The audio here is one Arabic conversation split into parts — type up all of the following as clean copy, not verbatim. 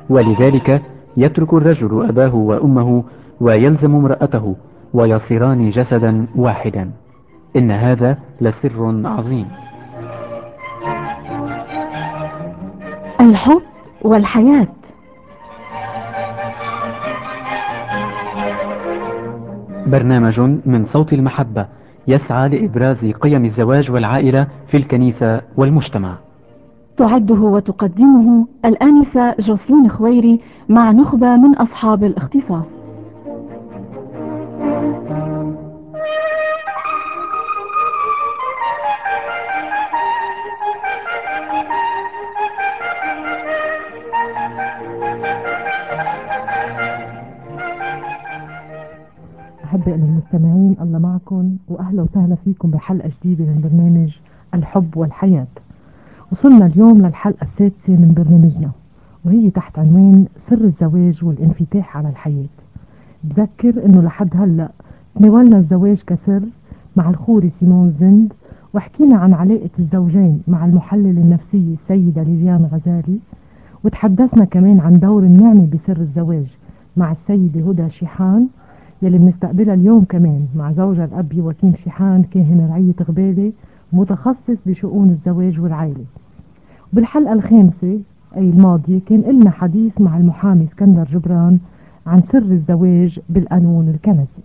ولذلك يترك الرجل أباه وأمه ويلزم امرأته ويصيران جسدا واحدا. إن هذا لسر عظيم. الحب والحياة. برنامج من صوت المحبة يسعى لإبراز قيم الزواج والعائلة في الكنيسة والمجتمع. تعده وتقدمه الآنسة جوسلين خويري مع نخبة من أصحاب الاختصاص. أحبائي المستمعين، الله معكم وأهلا وسهلا فيكم بحلقة جديدة من برنامج الحب والحياة. وصلنا اليوم للحلقة السادسة من برنامجنا، وهي تحت عنوان سر الزواج والانفتاح على الحياة. بذكر أنه لحد هلأ تناولنا الزواج كسر مع الخوري سيمون زند، وحكينا عن علاقة الزوجين مع المحلل النفسي السيدة ليليان غزالي، وتحدثنا كمان عن دور النعمة بسر الزواج مع السيدة هدى شيحان، يلي بنستقبلها اليوم كمان مع زوجها الأب يواكيم شيحان، كاهن رعية غبالة متخصص بشؤون الزواج والعائلة. بالحلقة الخامسة أي الماضية كان لنا حديث مع المحامي اسكندر جبران عن سر الزواج بالقانون الكنسي.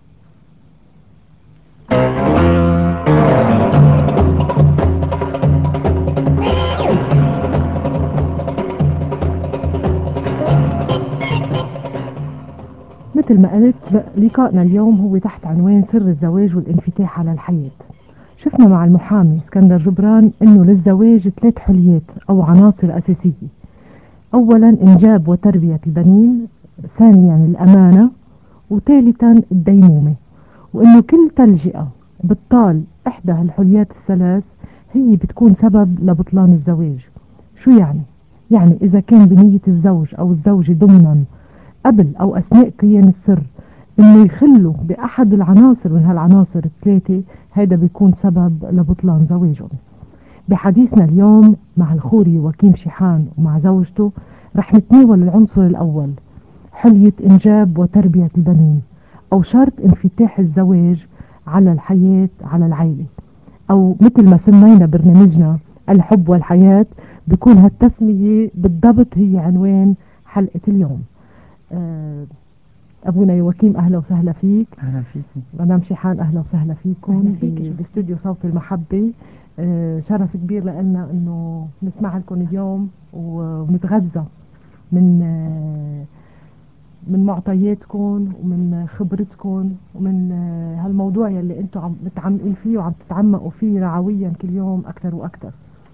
مثل ما قلت، لقائنا اليوم هو تحت عنوان سر الزواج والانفتاح على الحياة. شفنا مع المحامي اسكندر جبران انه للزواج 3 حليات او عناصر اساسية. اولا انجاب وتربية البنين، ثانيا الامانة، وثالثا الديمومة. وانه كل تلجئة بتطال احدى هالحليات الثلاث هي بتكون سبب لبطلان الزواج. شو يعني؟ يعني اذا كان بنية الزوج او الزوجة ضمنا قبل أو أثناء قيام السر إنه يخلوا بأحد العناصر من هالعناصر الثلاثة، هذا بيكون سبب لبطلان زواجهم. بحديثنا اليوم مع الخوري وكيم شيحان ومع زوجته رح نتناول العنصر الأول، حلية إنجاب وتربية البنين، أو شرط انفتاح الزواج على الحياة على العائلة، أو مثل ما سمينا برنامجنا الحب والحياة. بيكون هالتسمية بالضبط هي عنوان حلقة اليوم. أبونا يوكيم أهلا وسهلا فيك. أهلا فيك. مدام شيحان أهلا وسهلا فيكم فيك باستوديو صوت المحبة. شرف كبير لنا أنه نسمع لكم اليوم ونتغذى من من معطياتكم ومن خبرتكم ومن هالموضوع يلي أنتم عم متعمقين فيه وعم تتعمقوا فيه رعويا كل يوم أكثر وأكثر.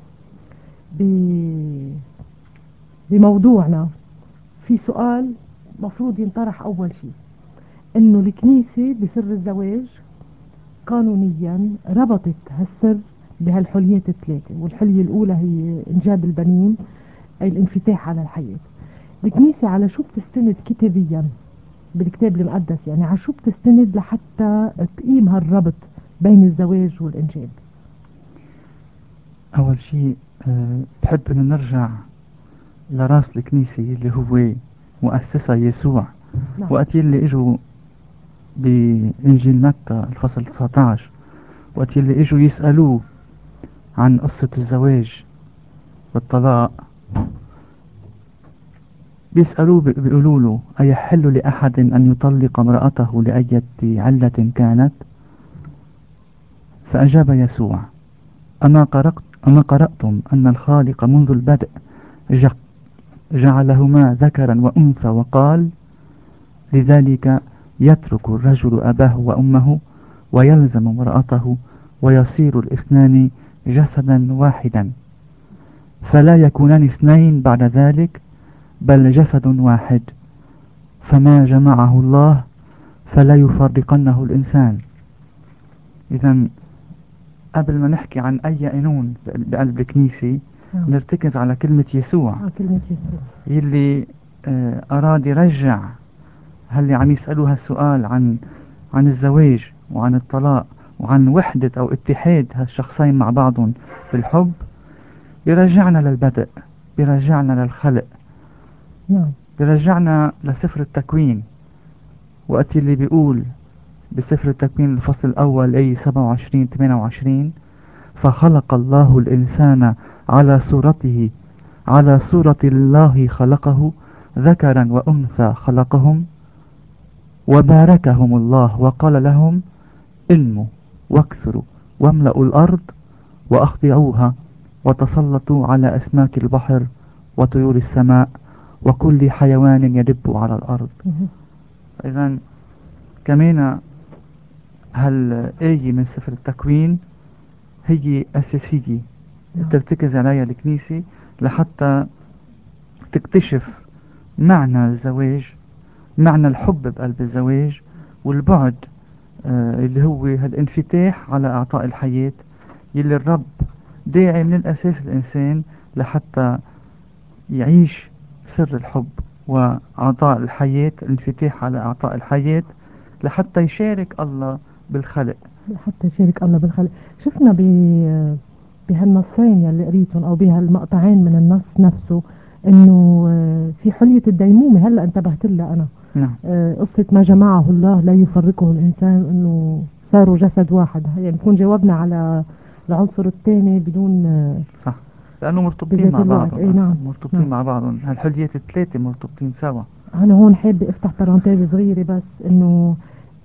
بموضوعنا في سؤال مفروض ينطرح أول شيء، انه الكنيسة بسر الزواج قانونيا ربطت هالسر بهالحليات الثلاثة، والحلية الاولى هي انجاب البنين اي الانفتاح على الحياة. الكنيسة على شو بتستند كتابيا بالكتاب المقدس؟ يعني على شو بتستند لحتى تقيم هالربط بين الزواج والانجاب؟ أول شيء بحب أن نرجع لراس الكنيسة اللي هو مؤسسها يسوع. نعم. وقت اللي اجوا بإنجيل متى الفصل 19، وقت اللي اجوا يسألوه عن قصة الزواج والطلاق، بيسألوه بيقولوا له: أيحل لأحد أن يطلق امرأته لأية علة كانت؟ فأجاب يسوع: أما قرأتم أن الخالق منذ البدء جعلهما ذكرا وأنثى، وقال: لذلك يترك الرجل أباه وأمه ويلزم امرأته ويصير الاثنان جسدا واحدا، فلا يكونان اثنين بعد ذلك بل جسد واحد. فما جمعه الله فلا يفرقنه الإنسان. إذا قبل ما نحكي عن أي قانون بقلب الكنيسة نرتكز على كلمة يسوع، كلمة يسوع يلي أراد يرجع هل عم يسألوا هالسؤال عن الزواج وعن الطلاق وعن وحدة أو اتحاد هالشخصين مع بعضهم بالحب، بيرجعنا للبدء، بيرجعنا للخلق. نعم. برجعنا لسفر التكوين، وقت اللي بيقول بسفر التكوين الفصل الأول أي 27-28: فخلق الله الإنسان على صورته، على صورة الله خلقه، ذكرا وأنثى خلقهم، وباركهم الله وقال لهم: انموا واكثروا واملأوا الأرض وأخضعوها وتسلطوا على أسماك البحر وطيور السماء وكل حيوان يدب على الأرض. إذن كمان هالآية من سفر التكوين هي أساسية ترتكز عليها الكنيسة لحتى تكتشف معنى الزواج، معنى الحب بقلب الزواج، والبعد اللي هو هالانفتاح على أعطاء الحياة يلي الرب داعي من الأساس الإنسان لحتى يعيش سر الحب وأعطاء الحياة، الانفتاح على أعطاء الحياة لحتى يشارك الله بالخلق. حتى يشارك الله بالخلق. شفنا بهالنصين يلي قريتهم او بهالمقطعين من النص نفسه انه في حلية الديمومة. هلا انتبهت لها انا. نعم. قصة ما جمعه الله لا يفرقه الانسان، انه صاروا جسد واحد. يعني بكون جاوبنا على العنصر الثاني بدون صح، لأنه مرتبطين بذات مع الوقت. بعضهم. اي نعم. مرتبطين نعم. مع بعضهم، هالحليات الثلاثة مرتبطين سوا. أنا هون حابة أفتح بارانتيز صغيرة بس إنه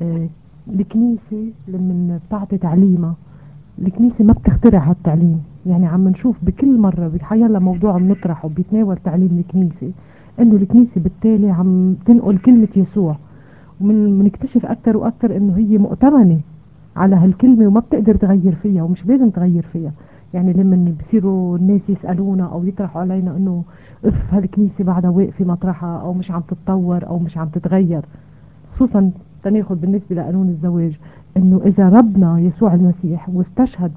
الكنيسة لما بتعطي تعليمها، الكنيسة ما بتخترع هالتعليم. يعني عم نشوف بكل مرة بحيالله موضوع بنطرحه بيتناول تعليم الكنيسة، إنه الكنيسة بالتالي عم تنقل كلمة يسوع، ومنكتشف أكتر وأكتر إنه هي مؤتمنة على هالكلمة وما بتقدر تغير فيها ومش لازم تغير فيها. يعني لما بصيروا الناس يسألونا أو يطرحوا علينا إنه اف هالكنيسة بعدها واقفة مطرحها أو مش عم تتطور أو مش عم تتغير، خصوصا تناخد بالنسبة لقانون الزواج، إنه إذا ربنا يسوع المسيح واستشهد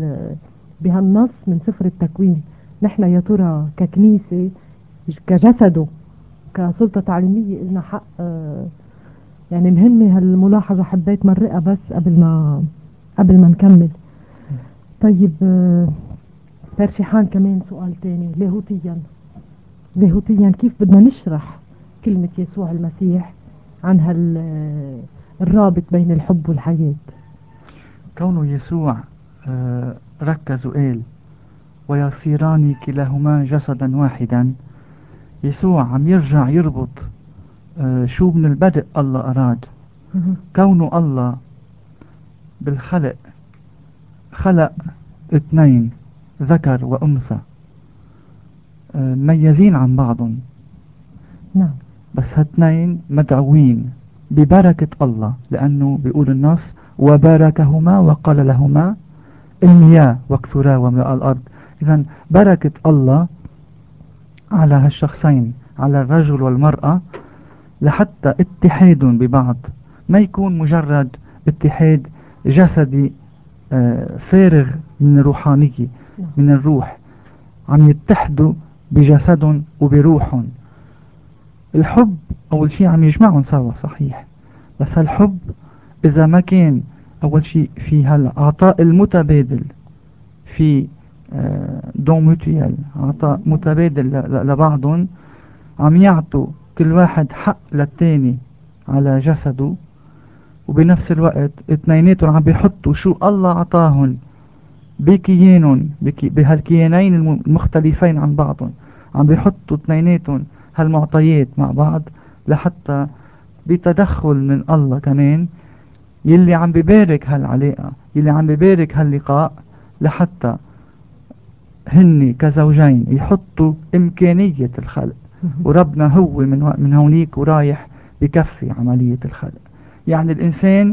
بهالنص من سفر التكوين، نحن يا ترى ككنيسة كجسده كسلطة تعليمية لنا حق؟ يعني مهمة هالملاحظة، حبيت مرقها بس قبل ما نكمل. طيب ترشيحان كمان سؤال تاني لاهوتيا كيف بدنا نشرح كلمة يسوع المسيح عن الرابط بين الحب والحياة؟ كونه يسوع ركز وقال: ويصيران كلاهما جسدا واحدا. يسوع عم يرجع يربط شو من البدء الله أراد. كونه الله بالخلق خلق اثنين، ذكر وأنثى، مميزين عن بعضهم. نعم. بس هاثنين مدعوين ببركة الله، لأنه بيقول النص: وباركهما وقال لهما انميا واكثرا واملأ الأرض. إذن بركة الله على هالشخصين، على الرجل والمرأة، لحتى اتحادهم ببعض ما يكون مجرد اتحاد جسدي فارغ من الروحانية، من الروح. عم يتحدوا بجسدهم وبروحهم. الحب أول شيء عم يجمعهم سوا، صحيح، بس هالحب إذا ما كان أول شيء في هالعطاء المتبادل، في دون موتويال، عطاء متبادل لبعضهم، عم يعطوا كل واحد حق للتاني على جسده، وبنفس الوقت اثنيناتهم عم بيحطوا شو الله عطاهن بكيانهم، بهالكيانين المختلفين عن بعضهم، عم بيحطوا اثنيناتهم هالمعطيات مع بعض، لحتى بتدخل من الله كمان يلي عم ببارك هالعلاقة، يلي عم ببارك هاللقاء، لحتى هن كزوجين يحطوا إمكانية الخلق. وربنا هو من هونيك ورايح بكفي عملية الخلق. يعني الإنسان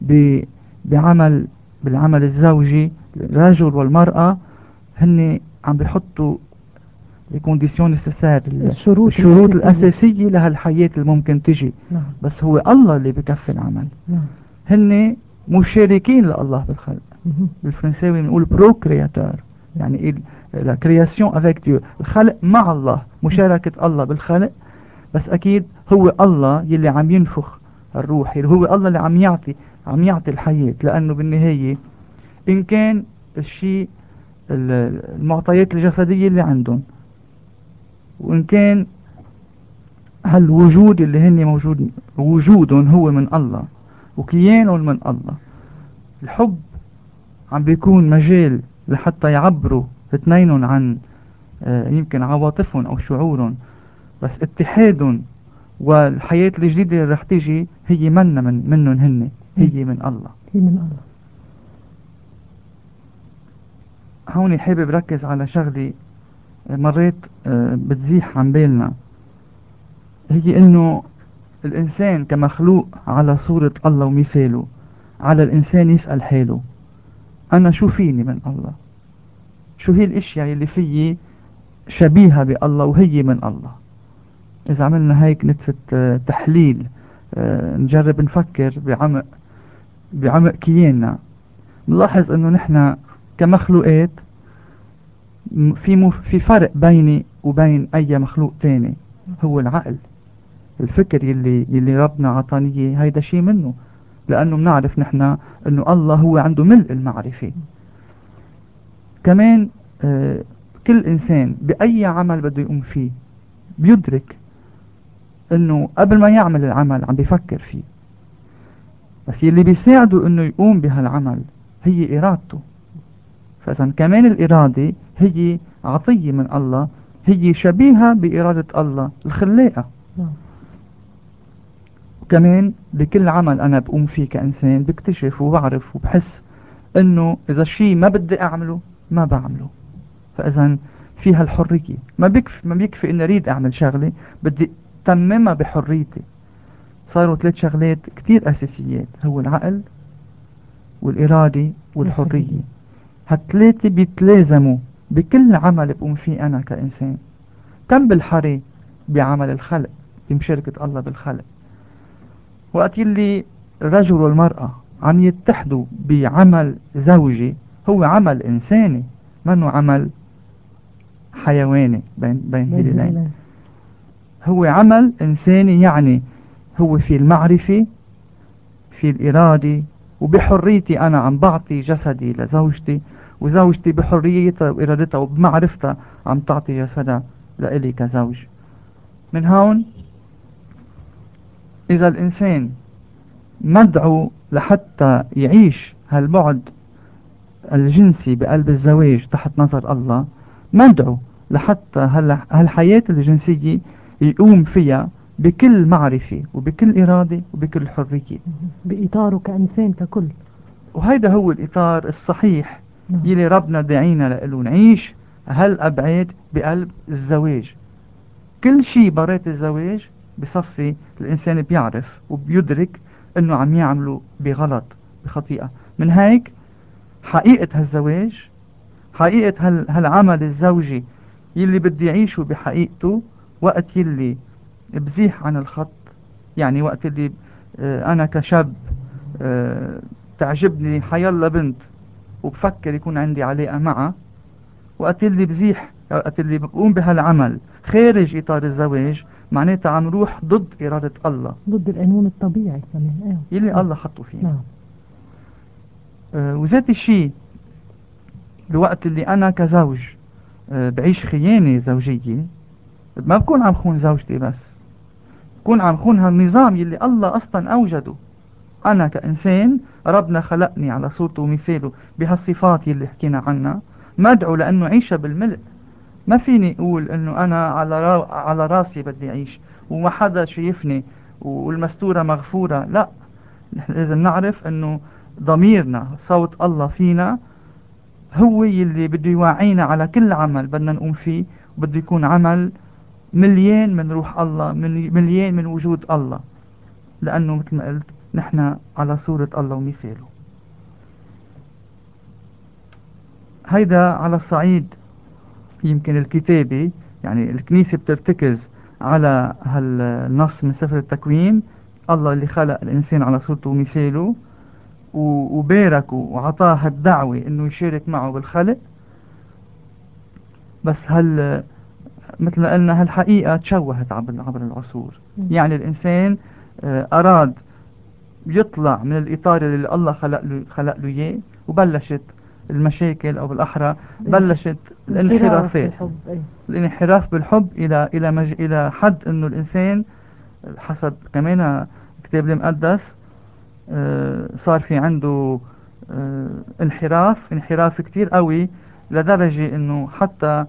بالعمل الزوجي، الرجل والمرأة هن عم بيحطوا الكونديسيون نيسيسير، الشروط الأساسية لهالحياة اللي ممكن تجي. نعم. بس هو الله اللي بكفي العمل. نعم. هن مشاركين لله بالخلق. بالفرنساوي بنقول بروكرياتور، يعني لا كرياسيون افيك ديو، الخلق مع الله، مشاركة الله بالخلق. بس اكيد هو الله يلي عم ينفخ الروح، يلي هو الله اللي عم يعطي الحياة. لانه بالنهاية ان كان الشيء المعطيات الجسدية اللي عندهم، وان كان هالوجود اللي هن موجود وجودهم هو من الله وكيانهم من الله. الحب عم بيكون مجال لحتى يعبروا اثنينهم عن يمكن عواطفهم او شعورهم، بس اتحادهم والحياة الجديدة اللي رح تيجي هي منا منهم هن، هي من الله. هي من الله. هون حابب ركز على شغلة مرات بتزيح عن بالنا، هي انه الانسان كمخلوق على صورة الله ومثاله، على الانسان يسأل حاله انا شو فيني من الله؟ شو هي الاشياء اللي فيي شبيهة بالله وهي من الله؟ اذا عملنا هيك نتفة تحليل، نجرب نفكر بعمق كياننا، نلاحظ انه نحن كمخلوقات في فرق بيني وبين اي مخلوق تاني، هو العقل. الفكر يلي ربنا عطاني اياه هيدا شيء منه، لانه بنعرف نحن انه الله هو عنده ملء المعرفة. كمان كل انسان باي عمل بده يقوم فيه بيدرك انه قبل ما يعمل العمل عم بيفكر فيه، بس يلي بيساعده انه يقوم بهالعمل هي ارادته. فاذا كمان الارادة هي عطية من الله، هي شبيهة بإرادة الله الخلاقة. وكمان بكل عمل أنا بقوم فيه كإنسان بكتشف وبعرف وبحس إنه إذا الشيء ما بدي أعمله ما بعمله. فإذا فيها الحرية، ما بيكفي إني أريد أعمل شغلة، بدي تممها بحريتي. صاروا 3 شغلات كتير أساسيات، هو العقل والإرادة والحرية. هالثلاثة بيتلازموا بكل عمل بقوم فيه أنا كإنسان. كم بالحري بعمل الخلق، بمشاركة الله بالخلق. وقت اللي الرجل والمرأة عم يتحدوا بعمل زوجي، هو عمل إنساني منه عمل حيواني بين هلالين. هو عمل إنساني، يعني هو في المعرفة، في الإرادة، وبحريتي أنا عم بعطي جسدي لزوجتي، وزوجتي بحريتها وإرادتها وبمعرفتها عم تعطي جسدها لإلي كزوج. من هون إذا الإنسان مدعو لحتى يعيش هالبعد الجنسي بقلب الزواج تحت نظر الله، مدعو لحتى هالحياة الجنسية يقوم فيها بكل معرفة وبكل إرادة وبكل حرية، بإطاره كإنسان ككل. وهيدا هو الإطار الصحيح يلي ربنا دعينا لإله، نعيش هالأبعاد بقلب الزواج. كل شيء برات الزواج بصفي الإنسان بيعرف وبيدرك إنه عم يعمله بغلط بخطيئة. من هيك حقيقة هالزواج، حقيقة هالعمل الزوجي يلي بدي يعيشه بحقيقته، وقت يلي بزيح عن الخط. يعني وقت اللي أنا كشاب تعجبني حيالله بنت وبفكر يكون عندي علاقة معها، وقت اللي بزيح، وقت اللي بقوم بهالعمل خارج إطار الزواج، معناتها عم روح ضد إرادة الله، ضد القانون الطبيعي كمان يلي الله حطه فينا. نعم. وذات الشيء بوقت اللي أنا كزوج بعيش خيانة زوجية، ما بكون عم خون زوجتي بس، بكون عم خون هالنظام يلي الله أصلا أوجده. أنا كإنسان ربنا خلقني على صورته ومثاله بهالصفات يلي حكينا عنها، مدعو لأنه عيشها بالملء. ما فيني أقول أنه أنا على راسي بدي أعيش وما حدا شايفني والمستورة مغفورة. لا، نحن لازم نعرف أنه ضميرنا، صوت الله فينا، هو يلي بده يوعينا على كل عمل بدنا نقوم فيه، وبده يكون عمل مليان من روح الله، مليان من وجود الله، لأنه مثل ما قلت نحن على صورة الله ومثاله. هيدا على الصعيد يمكن الكتابي، يعني الكنيسة بترتكز على هالنص من سفر التكوين، الله اللي خلق الإنسان على صورته ومثاله وباركه وعطاه هالدعوة إنه يشارك معه بالخلق. بس مثل ما قلنا هالحقيقة تشوهت عبر العصور. يعني الإنسان أراد يطلع من الإطار اللي الله خلق له إياه، وبلشت المشاكل، أو بالأحرى بلشت الانحرافات، بالحب. أي. الانحراف بالحب إلى حد إنه الإنسان حسب كمان الكتاب المقدس صار في عنده انحراف كتير قوي، لدرجة إنه حتى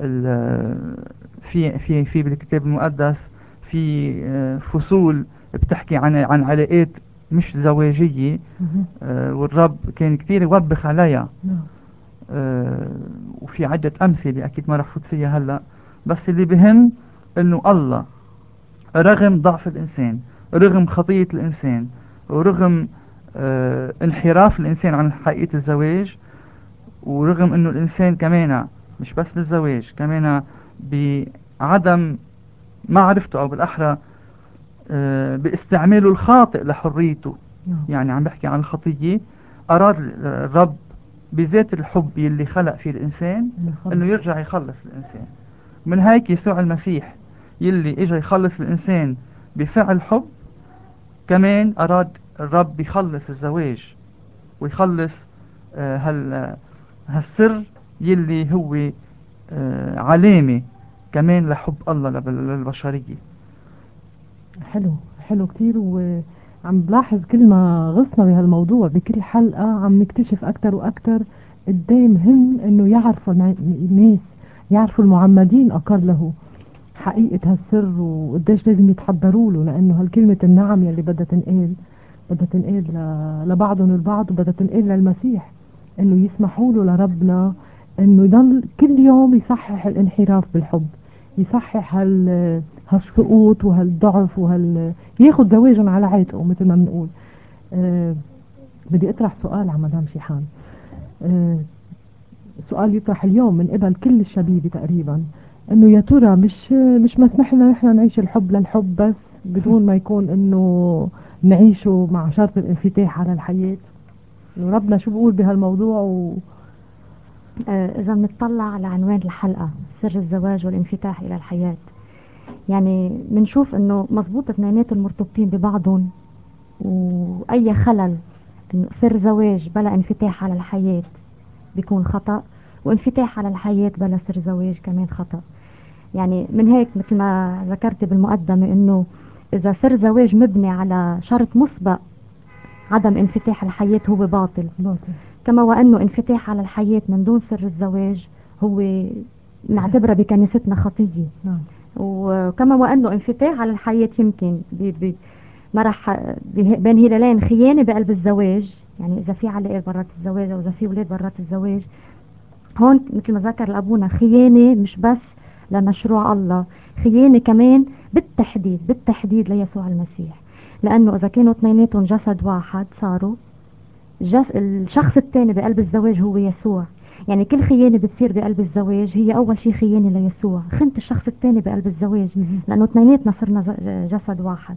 في بالكتاب المقدس في فصول بتحكي عن علاقات مش زواجية، والرب كان كتير يوبخ عليها. نعم. وفي عدة أمثلة أكيد ما رح فوت فيها هلأ، بس اللي بهم إنه الله رغم ضعف الإنسان، رغم خطية الإنسان، ورغم انحراف الإنسان عن حقيقة الزواج، ورغم إنه الإنسان كمان مش بس بالزواج، كمان بعدم معرفته، أو بالأحرى باستعماله الخاطئ لحريته، يعني عم بحكي عن الخطية، أراد الرب بذات الحب يلي خلق فيه الإنسان إنه يرجع يخلص الإنسان. من هيك يسوع المسيح يلي إجا يخلص الإنسان بفعل حب، كمان أراد الرب يخلص الزواج ويخلص هالسر يلي هو علامة كمان لحب الله للبشرية. حلو، حلو كتير. وعم بلاحظ كل ما غصنا بهالموضوع بكل حلقة عم نكتشف أكتر وأكتر قديه مهم إنه يعرفوا الناس، يعرفوا المعمدين أقله حقيقة هالسر، وقديش لازم يتحضروا له، لأنه هالكلمة النعم يلي بدها تنقال لبعضهم البعض، وبدها تنقال للمسيح إنه يسمحوا له لربنا إنه يضل كل يوم يصحح الانحراف بالحب، يصحح هالسقوط وهالضعف ياخد زواجهم على عاتقه مثل ما بنقول. بدي اطرح سؤال على مدام شيحان. سؤال يطرح اليوم من قبل كل الشبيبة تقريبا، انه يا ترى مش مسمح لنا نحن نعيش الحب للحب بس بدون ما يكون انه نعيشه مع شرط الانفتاح على الحياة؟ انه ربنا شو بيقول بهالموضوع إذا بنطلع على عنوان الحلقة سر الزواج والانفتاح إلى الحياة، يعني بنشوف إنه مزبوط اثنيناتهم مرتبطين ببعضهم، وأي خلل إنه سر زواج بلا انفتاح على الحياة بيكون خطأ، وانفتاح على الحياة بلا سر زواج كمان خطأ. يعني من هيك مثل ما ذكرت بالمقدمة إنه إذا سر زواج مبني على شرط مسبق عدم انفتاح الحياة هو باطل، كما وأنه انفتاح على الحياة من دون سر الزواج هو نعتبره بكنيستنا خطية. وكما وأنه انفتاح على الحياة يمكن ما راح بين هلالين خيانة بقلب الزواج، يعني إذا في علاقة برات الزواج أو إذا في ولاد برات الزواج، هون مثل ما ذكر الأبونا خيانة مش بس لمشروع الله، خيانة كمان بالتحديد ليسوع المسيح، لأنه إذا كانوا اثنيناتهم جسد واحد صاروا الشخص الثاني بقلب الزواج هو يسوع. يعني كل خيانة بتصير بقلب الزواج هي أول شيء خيانة ليسوع، خنة الشخص الثاني بقلب الزواج، لأنه اثنيناتنا صرنا جسد واحد.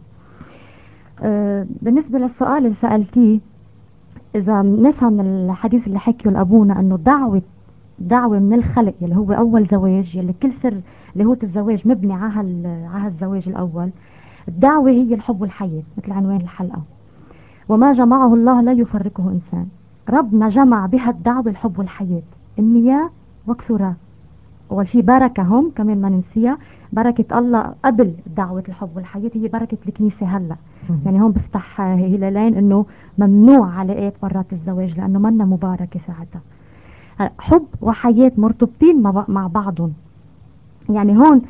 بالنسبة للسؤال اللي سألتيه، إذا نفهم الحديث اللي حكيه الأبونا أنه دعوة من الخلق اللي هو أول زواج، يلي كل سر اللي هو الزواج مبني على الزواج الأول، الدعوة هي الحب والحياة مثل عنوان الحلقة. وما جمعه الله لا يفرقه إنسان. ربنا جمع بها الدعوة الحب والحياة، النياه وكثرة. أول شيء بركهم كمان ما ننسيها، بركة الله قبل دعوة الحب والحياة هي بركة الكنيسة هلأ. يعني هون بفتح هلالين إنه ممنوع علاقات برات الزواج لأنه منا مباركة ساعتها. حب وحياة مرتبطين مع بعضهم. يعني هون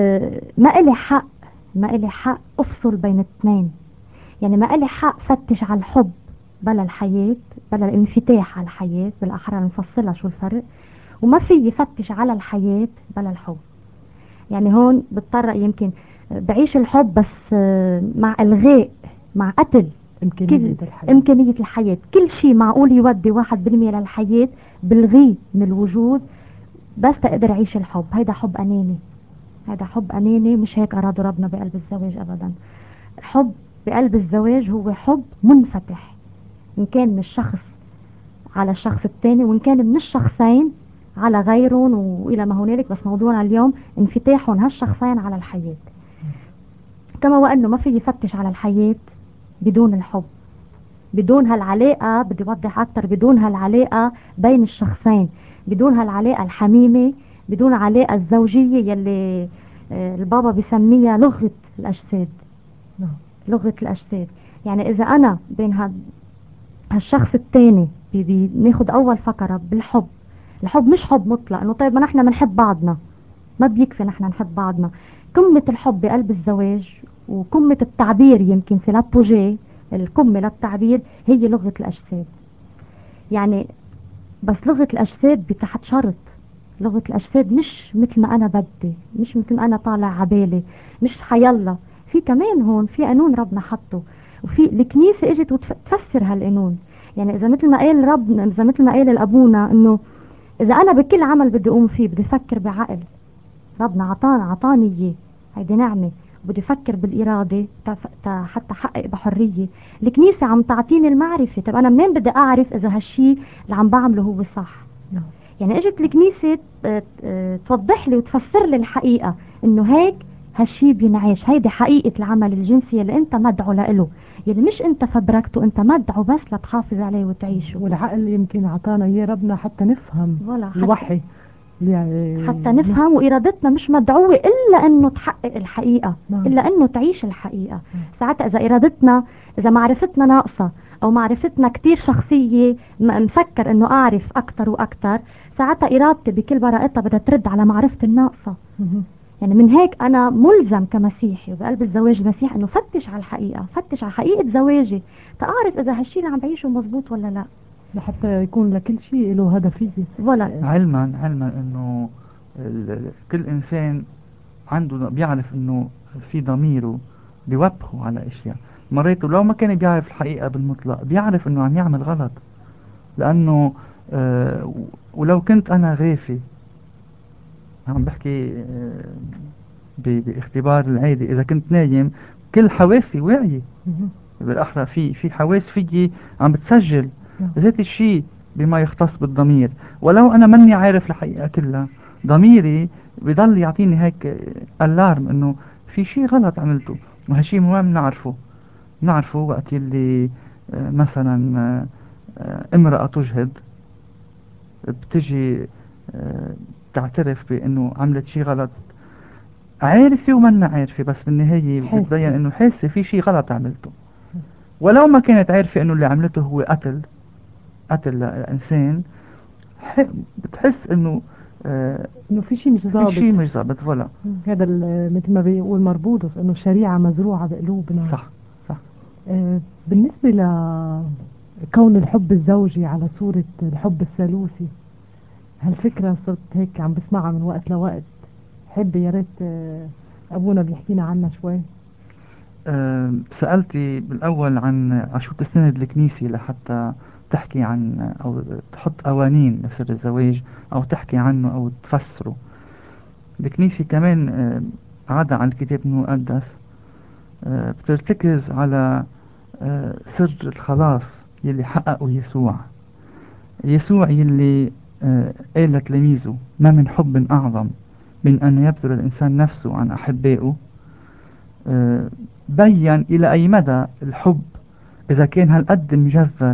ما إلي حق أفصل بين اثنين، يعني ما إلي حق فتش على الحب بلا الحياة، بلا الانفتاح على الحياة، بالأحرى نفصلها شو الفرق، وما في يفتش على الحياة بلا الحب. يعني هون بضطر يمكن بعيش الحب بس مع إلغاء، مع قتل إمكانية الحياة. كل شيء معقول يودي 1% للحياة بلغيه من الوجود بس تقدر أعيش الحب. هيدا حب أناني، هذا حب أناني، مش هيك أراد ربنا بقلب الزواج أبدا. الحب بقلب الزواج هو حب منفتح، إن كان من الشخص على الشخص الثاني، وإن كان من الشخصين على غيرهم وإلى ما هنالك، بس موضوعنا اليوم انفتاحهم هالشخصين على الحياة. كما وأنه ما في يفتش على الحياة بدون الحب. بدون هالعلاقة، بدي أوضح أكتر، بدون هالعلاقة بين الشخصين، بدون هالعلاقة الحميمة، بدون علاقة الزوجية يلي البابا بيسميها لغة الأجساد. نعم. لغة الأجساد. يعني إذا أنا بين هالشخص التاني بناخد أول فقرة بالحب. الحب مش حب مطلق إنه طيب ما نحن بنحب بعضنا، ما بيكفي نحن نحب بعضنا. قمة الحب بقلب الزواج وقمة التعبير، يمكن سي لابوجي، القمة للتعبير هي لغة الأجساد. يعني بس لغة الأجساد بتحت شرط. لغة الأجساد مش مثل ما أنا بدي، مش مثل ما أنا طالع عبالي، مش حيالله. في كمان هون في قانون ربنا حطه، وفي الكنيسة اجت وتفسر هالقانون. يعني إذا مثل ما قال ربنا، إذا مثل ما قال الأبونا إنه إذا أنا بكل عمل بدي أقوم فيه بدي أفكر بعقل، ربنا عطاني إياه، هيدي نعمة. بدي أفكر بالإرادة حتى أحقق بحرية. الكنيسة عم تعطيني المعرفة. طب أنا منين بدي أعرف إذا هالشي اللي عم بعمله هو صح؟ نعم. يعني اجت الكنيسة توضح لي وتفسر لي الحقيقة انه هيك هالشي بينعيش. هيدي حقيقة العمل الجنسي اللي انت مدعو له، يلي مش انت فبركته، انت مدعو بس لتحافظ عليه وتعيشه. والعقل يمكن عطانا اياه ربنا حتى نفهم ولا الوحي يعني حتى نفهم، وإرادتنا مش مدعوة إلا أنه تحقق الحقيقة، نعم. إلا أنه تعيش الحقيقة. ساعتها إذا إرادتنا، إذا معرفتنا ناقصة أو معرفتنا كتير شخصية، مسكر أنه أعرف أكتر وأكتر، ساعتها إرادتي بكل براءتها بدها ترد على معرفتي الناقصة. مهم. يعني من هيك أنا ملزم كمسيحي وبقلب الزواج المسيحي أنه فتش على الحقيقة، فتش على حقيقة زواجي، تعرف إذا هالشي اللي عم بعيشه مزبوط ولا لا. لحتى يكون لكل شيء له هدفية. ولا علما انه كل انسان عنده بيعرف انه في ضميره بيوبخه على اشياء مريته، لو ما كان بيعرف الحقيقة بالمطلق بيعرف انه عم يعمل غلط. لانه ولو كنت انا غافي، عم بحكي باختبار العادي، اذا كنت نايم كل حواسي واعية، مهم. بالاحرى في حواس فيي عم بتسجل نعم. ذات الشيء بما يختص بالضمير. ولو انا ماني عارف الحقيقة كلها، ضميري بضل يعطيني هيك الارم انه في شيء غلط عملته. وهالشيء مهم نعرفه وقت اللي مثلا امرأة تجهض بتجي تعترف بانه عملت شيء غلط، عارفة ومنا عارفة، بس بالنهاية حاسة. بتبين انه حاسة في شيء غلط عملته. ولو ما كانت عارفة انه اللي عملته هو قتل لإنسان، بتحس انه انه في شيء مش في ظابط. شيء مش ظابط. ولا هذا مثل ما بيقول مربوطس انه الشريعة مزروعة بقلوبنا. صح صح. بالنسبة لكون الحب الزوجي على صورة الحب الثالوثي، هالفكرة صرت هيك عم بسمعها من وقت لوقت. حب يا ريت أبونا بيحكينا عنها شوي. سألتي بالأول عن شو تستند الكنيسة لحتى تحكي عن أو تحط قوانين لسر الزواج أو تحكي عنه أو تفسره. الكنيسة كمان عادة عن الكتاب المقدس بترتكز على سر الخلاص يلي حققه يسوع يلي قال لتلاميذه: ما من حب أعظم من أن يبذل الإنسان نفسه عن أحبائه. بين إلى أي مدى الحب إذا كان هالقد مجذر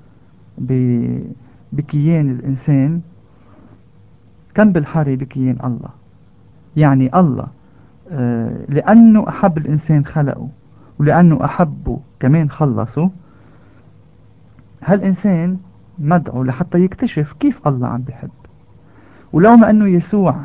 بكيان الإنسان، كم بالحري بكيان الله. يعني الله لأنه أحب الإنسان خلقه، ولأنه أحبه كمان خلصه. هالإنسان مدعو لحتى يكتشف كيف الله عم بيحب. ولو ما أنه يسوع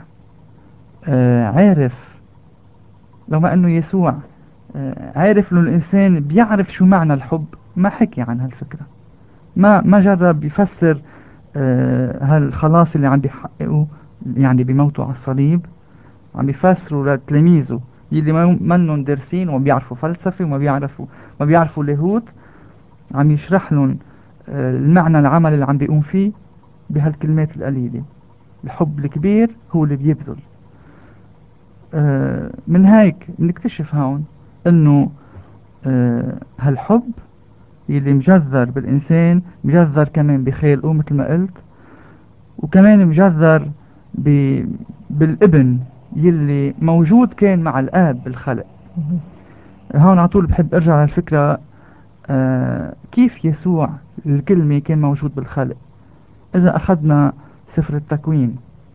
عارف، لو ما أنه يسوع عارف أنه الإنسان بيعرف شو معنى الحب، ما حكي عن هالفكرة، ما جرب يفسر هالخلاص اللي عم بيحققه يعني بموته على الصليب. عم بيفسروا لتلاميذه يلي منهم دارسين وما بيعرفوا فلسفة وما بيعرفوا لاهوت، عم يشرح لهم المعنى العمل اللي عم بيقوم فيه بهالكلمات القليلة: الحب الكبير هو اللي بيبذل. من هيك بنكتشف هون انه هالحب يلي مجذر بالإنسان مجذر كمان بخالقه مثل ما قلت، وكمان مجذر بالابن يلي موجود كان مع الآب بالخلق. مهم. هون على طول بحب ارجع للفكرة كيف يسوع الكلمة كان موجود بالخلق. إذا أخذنا سفر التكوين،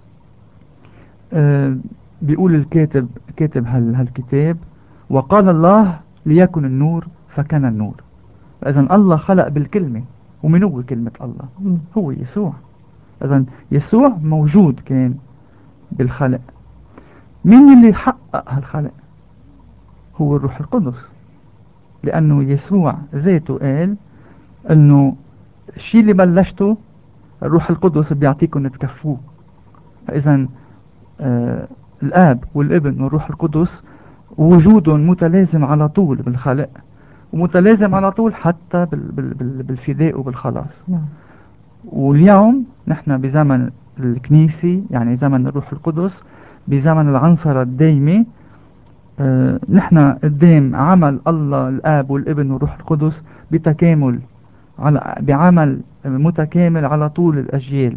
بيقول الكاتب، كاتب هالكتاب: وقال الله ليكن النور فكان النور. إذا الله خلق بالكلمة. ومن هو كلمة الله؟ هو يسوع. إذا يسوع موجود كان بالخلق. مين اللي حقق هالخلق؟ هو الروح القدس. لأنه يسوع ذاته قال أنه الشيء اللي بلشته الروح القدس بيعطيكم تكفوه. فإذا الآب والابن والروح القدس وجودهم متلازم على طول بالخلق، ومتلازم على طول حتى بالفداء وبالخلاص. واليوم نحن بزمن الكنيسي، يعني زمن الروح القدس، بزمن العنصرة الدايمة. نحن قدام عمل الله الآب والابن والروح القدس بتكامل، بعمل متكامل على طول الأجيال.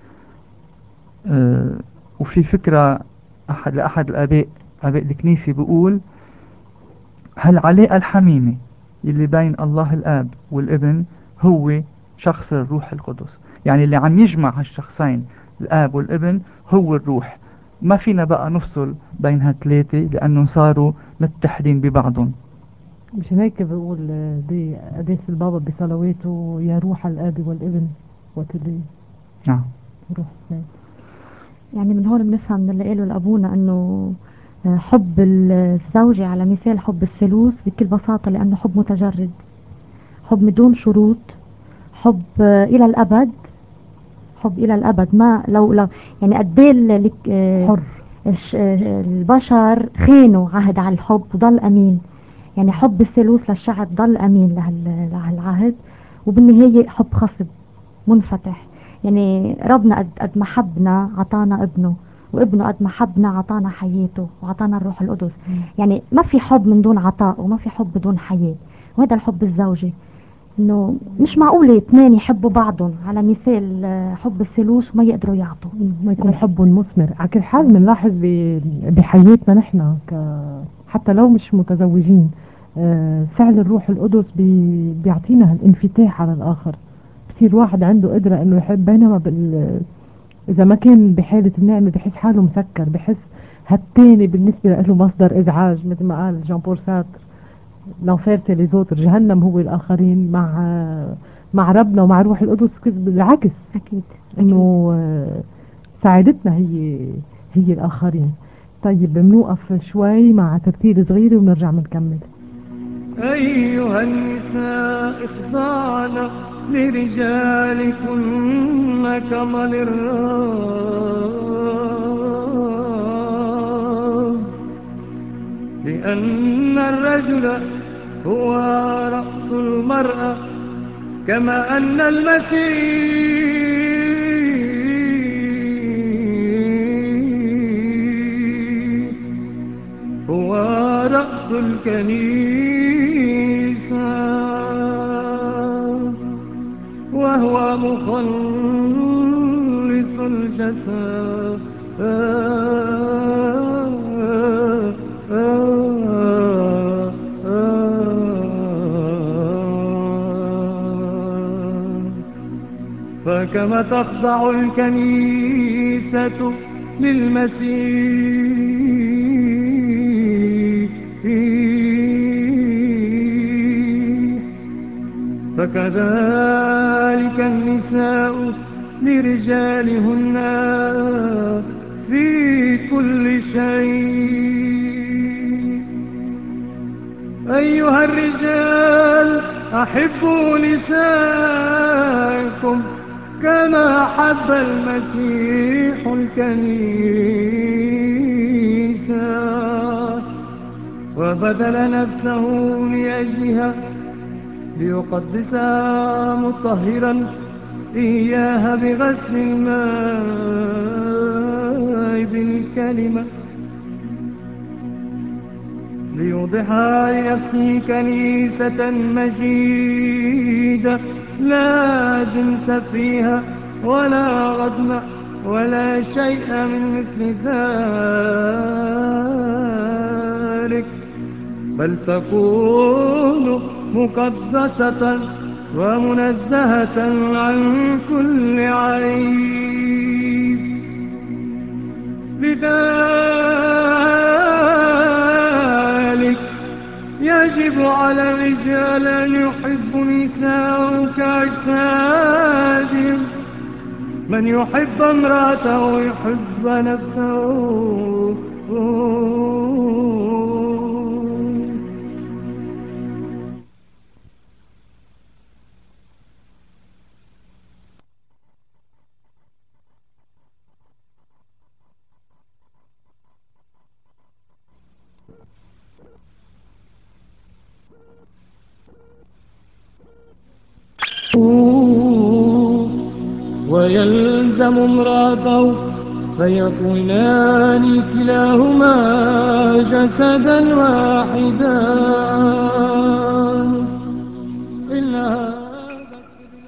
وفي فكرة لأحد الآباء، آباء الكنيسة، بيقول: هالعلاقة الحميمة اللي بين الله الآب والابن هو شخص الروح القدس. يعني اللي عم يجمع هالشخصين الآب والابن هو الروح. ما فينا بقى نفصل بين هالثلاثة لأنه صاروا متحدين ببعضهم. مشان هيك بقول بقداس البابا بصلواته: يا روح الآب والابن وتلي. نعم. روح. يعني من هون بنفهم من اللي قاله لأبونا أنه حب الزوجة على مثال حب الثالوث بكل بساطة، لأنه حب متجرد، حب بدون شروط، حب إلى الأبد، حب إلى الأبد. ما لو يعني قد ايه حر. البشر خانوا عهد على الحب وضل أمين. يعني حب الثالوث للشعب ضل أمين لهالعهد، وبالنهاية حب خصب منفتح. يعني ربنا قد ما حبنا عطانا ابنه، وابنه قد ما حبنا عطانا حياته وعطانا الروح القدس. يعني ما في حب من دون عطاء، وما في حب بدون حياة. وهذا الحب الزوجي، انه مش معقولة اثنين يحبوا بعضهم على مثال حب الثالوث وما يقدروا يعطوا، ما يكون حب مثمر. على كل حال بنلاحظ بحياتنا نحن حتى لو مش متزوجين، فعل الروح القدس بيعطينا هالانفتاح على الآخر. بصير واحد عنده قدرة انه يحب، بينما اذا ما كان بحالة النعمة بحس حاله مسكر، بحس هالتاني بالنسبة له مصدر ازعاج. مثل ما قال جان بول سارتر: لانفير سي لي زوتر، جهنم هو الآخرين. مع ربنا ومع روح القدس بالعكس، أكيد انه سعادتنا هي الآخرين. طيب بنوقف شوي مع ترتيل صغيرة ونرجع بنكمل. أيها النساء اخضعن لرجالكن كما للرب، لأن الرجل هو رأس المرأة، كما أن المسيح هو رأس الكنيسة، وهو مخلص الجسد. فكما تخضع الكنيسة للمسيح، فكذلك النساء لرجالهن في كل شيء. أيها الرجال أحبوا نساءكم كما أحب المسيح الكنيسة وبذل نفسه لأجلها ليقدسها مطهرا إياها بغسل الماء بالكلمة، ليوضحها لنفسه كنيسة مجيدة لا دنس فيها ولا غضن ولا شيء من مثل ذلك، بل تكون مقدسة ومنزهة عن كل عيب. لذلك يجب على الرجال أن يحبوا نساء كأجسادهم. من يحب امرأته يحب نفسه. ويلزم امرأته فيكونان كلاهما جسدا واحدا. إن هذا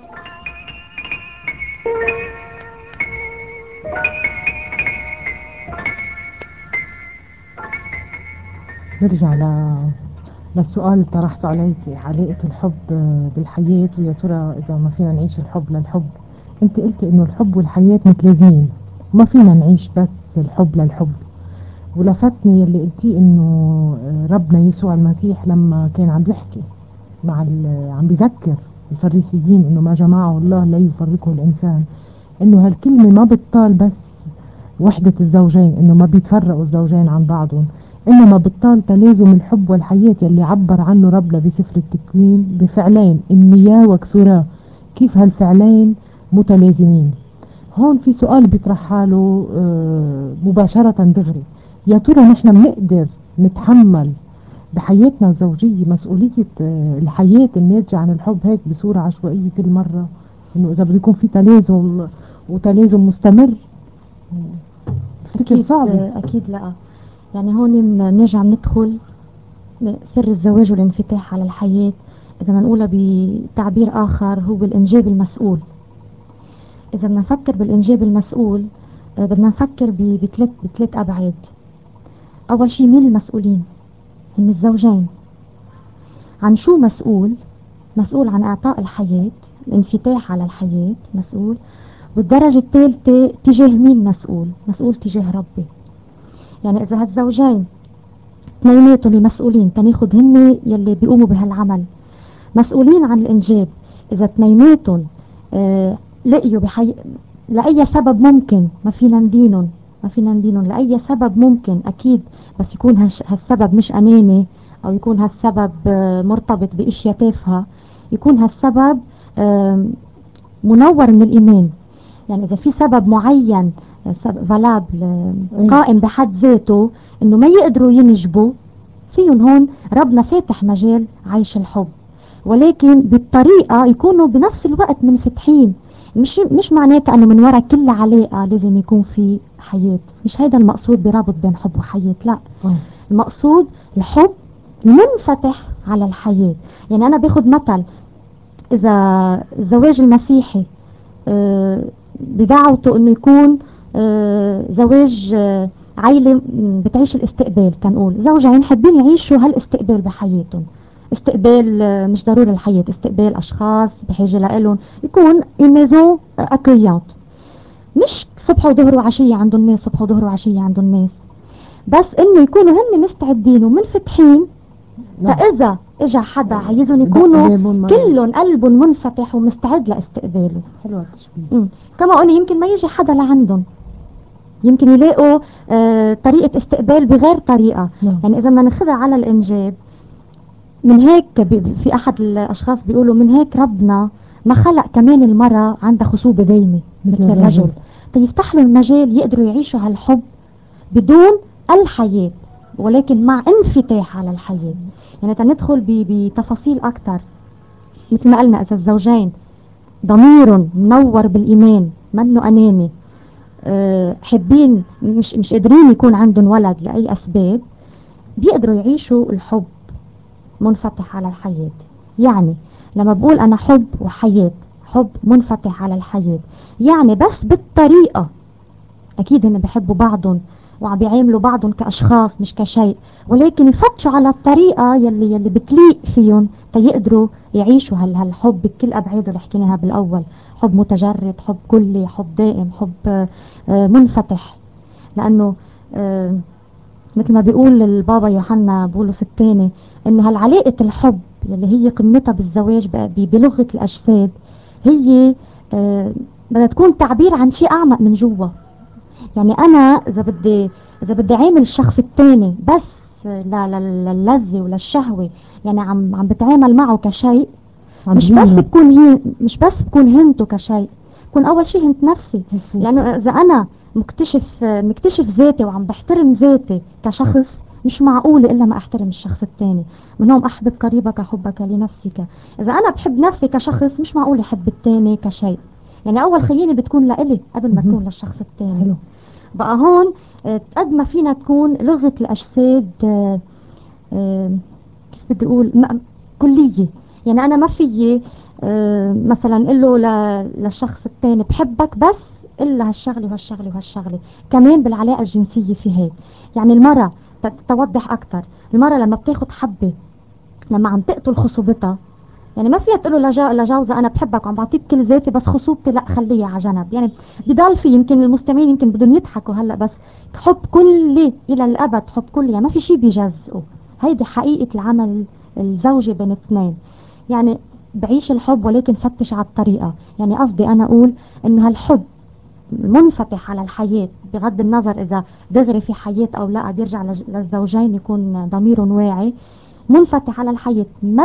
نرجع للسؤال اللي طرحته عليك، علاقة الحب بالحياة، ويا ترى إذا ما فينا نعيش الحب للحب. أنت قلت إنه الحب والحياة متلازمين، ما فينا نعيش بس الحب للحب. ولفتني اللي قلتيه إنه ربنا يسوع المسيح لما كان عم بيحكي عم بيذكر الفريسيين إنه ما جمعه الله لا يفرقه الإنسان، إنه هالكلمة ما بتطال بس وحدة الزوجين، إنه ما بيتفرقوا الزوجين عن بعضهم، إنما بتطال تلازم الحب والحياة يلي عبر عنه ربنا بسفر التكوين بفعلين المياه وكسوراه. كيف هالفعلين متلازمين؟ هون في سؤال بيطرح حاله مباشرة دغري، يا ترى نحن بنقدر نتحمل بحياتنا الزوجية مسؤولية الحياة الناتجة عن الحب هيك بصورة عشوائية كل مرة؟ إنه إذا بده يكون في تلازم وتلازم مستمر، بفتكر صعب. أكيد لا. يعني هون بنرجع ندخل سر الزواج والانفتاح على الحياة، إذا ما نقولها بتعبير آخر هو بالإنجاب المسؤول. إذا بدنا نفكر بالإنجاب المسؤول بدنا نفكر بثلاث أبعاد. أول شيء مين المسؤولين؟ هن الزوجين. عن شو مسؤول؟ مسؤول عن إعطاء الحياة، الانفتاح على الحياة مسؤول. والدرجة الثالثة تجاه مين مسؤول؟ مسؤول تجاه ربي. يعني إذا هالزوجين اثنيناتهم المسؤولين تناخد هن يلي بيقوموا بهالعمل مسؤولين عن الإنجاب، إذا اثنيناتهم لقيوا لأي سبب ممكن ما فينا ندينهم لأي سبب ممكن أكيد، بس يكون هالسبب مش أناني، أو يكون هالسبب مرتبط بإشياء تافهة، يكون هالسبب منور من الإيمان. يعني إذا في سبب معين فالابل قائم بحد ذاته إنه ما يقدروا ينجبوا فيهم، هون ربنا فاتح مجال عيش الحب، ولكن بالطريقة يكونوا بنفس الوقت منفتحين. مش معناتها أنه من وراء كل علاقة لازم يكون في حياة، مش هيدا المقصود برابط بين حب وحياة، لا. المقصود الحب منفتح على الحياة. يعني أنا باخد مثل، إذا الزواج المسيحي بدعوته أنه يكون زواج عائلة بتعيش الاستقبال، كنقول زوجين حابين يعيشوا هالاستقبال بحياتهم، استقبال مش ضروري الحياة، استقبال أشخاص بحاجة لهم، يكون الميزون أكريات، مش صبح وظهر وعشية عندهم ناس، صبح وظهر وعشية عندهم ناس، بس إنه يكونوا هن مستعدين ومنفتحين. فإذا إجا حدا عايزهم يكونوا كلهم قلبهم منفتح ومستعد لاستقباله. حلوة التشبيه. كما قلنا يمكن ما يجي حدا لعندهم، يمكن يلاقوا طريقة استقبال بغير طريقة. يعني إذا بدنا ناخذها على الإنجاب، من هيك في أحد الأشخاص بيقولوا من هيك ربنا ما خلق كمان المرأة عندها خصوبة دايمة مثل الرجل، فيفتح له المجال يقدروا يعيشوا هالحب بدون الحياة، ولكن مع انفتاح على الحياة. يعني تندخل بتفاصيل أكتر، مثل ما قلنا إذا الزوجين ضميرهم منور بالإيمان، منه أناني، حابين مش قادرين يكون عندهم ولد لأي أسباب، بيقدروا يعيشوا الحب منفتح على الحياة. يعني لما بقول أنا حب وحياة، حب منفتح على الحياة، يعني بس بالطريقة، أكيد إن بحبوا بعضهم وعم بيعاملوا بعضهم كأشخاص مش كشيء، ولكن يفتشوا على الطريقة يلي بتليق فيهم تيقدروا يعيشوا هالحب بكل أبعاده اللي حكيناها بالأول. حب متجرد، حب كلي، حب دائم، حب منفتح. لأنه مثل ما بيقول البابا يوحنا بولس الثاني انه هالعلاقة الحب اللي هي قمتها بالزواج بلغة الأجساد هي بدها تكون تعبير عن شيء أعمق من جوا. يعني أنا إذا بدي عامل الشخص الثاني بس للذة وللشهوة، يعني عم بتعامل معه كشيء، مش بس بكون هنته كشيء، بكون أول شيء هنت نفسي. لأنه إذا أنا مكتشف ذاتي وعم بحترم ذاتي كشخص، مش معقول إلا ما أحترم الشخص الثاني. منهم أحبب قريبك حبك لنفسك. إذا أنا بحب نفسي كشخص، مش معقول أحب الثاني كشيء. يعني أول خيانة بتكون لإلي قبل ما تكون للشخص الثاني. بقى هون قد ما فينا تكون لغة الأجساد كيف بدي أقول كلية. يعني أنا ما في مثلا قل له للشخص الثاني بحبك بس إلا هالشغلة وهالشغلة وهالشغلة. كمان بالعلاقة الجنسية في هيك. يعني المرة توضح أكتر، المرة لما بتاخد حبة لما عم تقتل خصوبتها، يعني ما فيها تقول له لجوزها انا بحبك وعم بعطيك كل ذاتي بس خصوبتي لا خليها على جنب. يعني بضل في، يمكن المستمعين يمكن بدهم يضحكوا هلا، بس حب كلي الى الابد، حب كلي يعني ما في شيء بيجزئه. هيدي حقيقة العمل الزوجي بين اثنين. يعني بعيش الحب ولكن فتش على الطريقة. يعني قصدي انا اقول انه هالحب منفتح على الحياة بغض النظر اذا دغري في حياة او لا، بيرجع للزوجين يكون ضميرهم واعي. منفتح على الحياة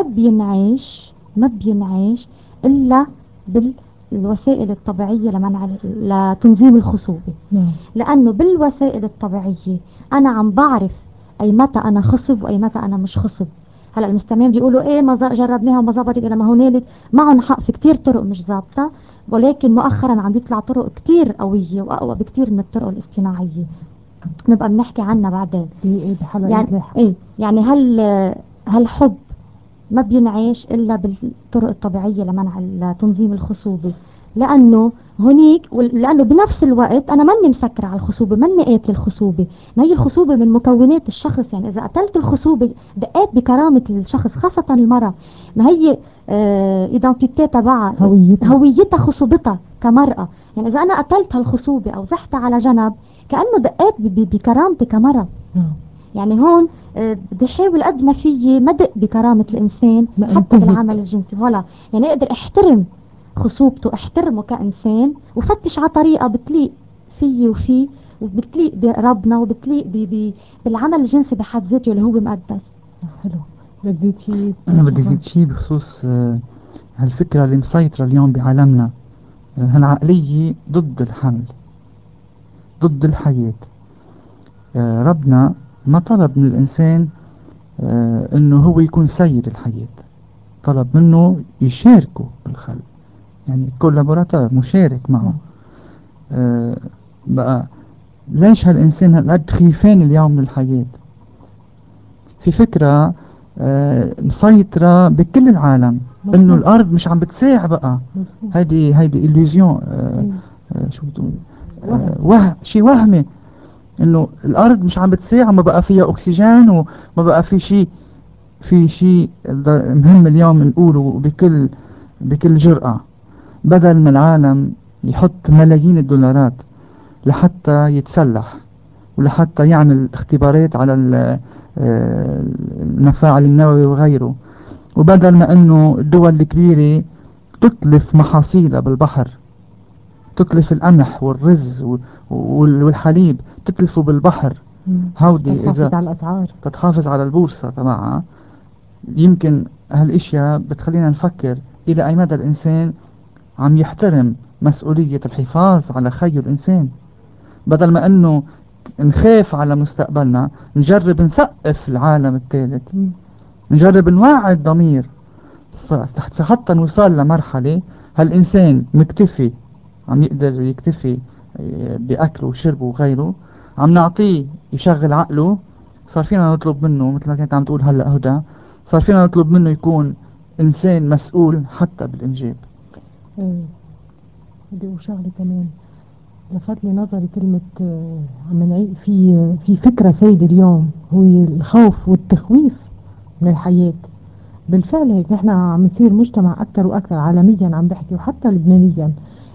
ما بينعيش إلا بالوسائل الطبيعية لتنظيم الخصوبة. لأنه بالوسائل الطبيعية أنا عم بعرف أي متى أنا خصب وأي متى أنا مش خصب. هلا المستمعين بيقولوا إيه ما جربناها وما زبطت إلى ما هنالك. معهم حق، في كتير طرق مش ظابطة، ولكن مؤخرا عم بيطلع طرق كتير قوية وأقوى بكتير من الطرق الاصطناعية، نبقى بنحكي عنها بعدين. يعني إيه، يعني هالحب ما بينعيش إلا بالطرق الطبيعية لتنظيم الخصوبة. لأنه لأنه بنفس الوقت أنا ماني مسكرة على الخصوبة، ماني قاتل الخصوبة. ما هي الخصوبة من مكونات الشخص. يعني إذا قتلت الخصوبة دقيت بكرامة الشخص، خاصة المرأة. ما هي إيدنتيتي تبعها، هويتها خصوبتها كمرأة. يعني إذا أنا قتلت هالخصوبة أو زحتها على جنب، كأنه دقيت بكرامتي كمرأة. يعني هون بدي احاول قد ما فيي ما دق بكرامة الإنسان حتى بالعمل الجنسي، ولا يعني اقدر احترم خصوبته، احترمه كإنسان، وفتش على طريقة بتليق فيي وفيه وبتليق بربنا وبتليق بالعمل الجنسي بحد ذاته اللي هو مقدس. حلو. بدي شيء أنا بدي زيد شيء بخصوص هالفكرة اللي مسيطرة اليوم بعالمنا، هالعقلية ضد الحمل، ضد الحياة. ربنا ما طلب من الإنسان إنه هو يكون سيد الحياة، طلب منه يشاركه بالخلق، يعني كولابوراتور، مشارك معه. بقى ليش هالإنسان هالقد خيفان اليوم من الحياة؟ في فكرة مسيطرة بكل العالم إنه الأرض مش عم بتساع بقى. هيدي إليوزيون، شو بتقول، شيء وهمي، إنه الأرض مش عم بتساع وما بقى فيها أكسجين وما بقى في شيء مهم اليوم نقوله بكل جرأة. بدل ما العالم يحط ملايين الدولارات لحتى يتسلح ولحتى يعمل اختبارات على المفاعل النووي وغيره، وبدل ما انه الدول الكبيرة تتلف محاصيلها بالبحر، تتلف القمح والرز والحليب تتلفه بالبحر، هودي اذا على الأسعار تتحافظ على البورصة تبعها. يمكن هالاشياء بتخلينا نفكر الى اي مدى الانسان عم يحترم مسؤولية الحفاظ على خي الانسان. بدل ما انه نخاف على مستقبلنا، نجرب نثقف العالم الثالث، نجرب نوعي الضمير حتى نوصل لمرحلة هالإنسان مكتفي، عم يقدر يكتفي بأكله وشربه وغيره، عم نعطيه يشغل عقله. صار فينا نطلب منه مثل ما كنت عم تقول هلأ هدى، صار فينا نطلب منه يكون إنسان مسؤول حتى بالإنجاب. بدي أقول شغلة كمان. لفت لي نظري كلمة عم نعيد في فكرة سيدة اليوم، هو الخوف والتخويف من الحياة. بالفعل هيك نحن عم نصير مجتمع أكثر وأكثر عالميا، عم بحكي وحتى لبنانيا،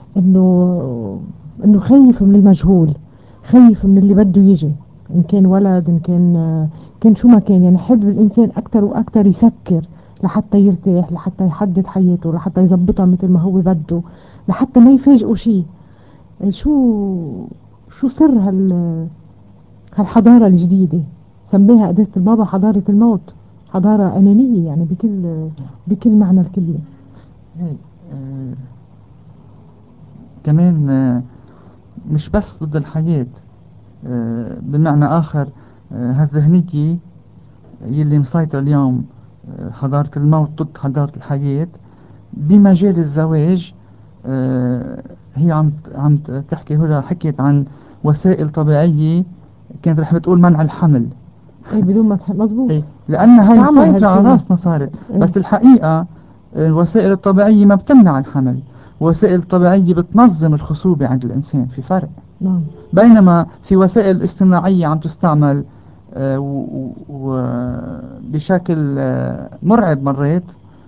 إنه خايف من المجهول، خايف من اللي بده يجي، إن كان ولد إن كان شو ما كان. يعني حب الإنسان أكثر وأكثر يسكر لحتى يرتاح، لحتى يحدد حياته، لحتى يظبطها مثل ما هو بده، لحتى ما يفاجئوا شيء. شو سر هالحضارة الجديدة؟ سميها قداسة البابا حضارة الموت، حضارة أنانية يعني بكل معنى الكلمة. هي كمان مش بس ضد الحياة، بمعنى آخر هالذهنية يلي مسيطر اليوم، حضارة الموت ضد حضارة الحياة بمجال الزواج. هي عم تحكي هنا، حكيت عن وسائل طبيعية كانت رح بتقول منع الحمل. ايه بدون ما مظبوط. إيه، لأن هاي استعمل مسيطرة على هالكلمة. راسنا صارت. إيه. بس الحقيقة الوسائل الطبيعية ما بتمنع الحمل، الوسائل الطبيعية بتنظم الخصوبة عند الإنسان، في فرق. نعم. بينما في وسائل اصطناعية عم تستعمل بشكل مرعب مرات.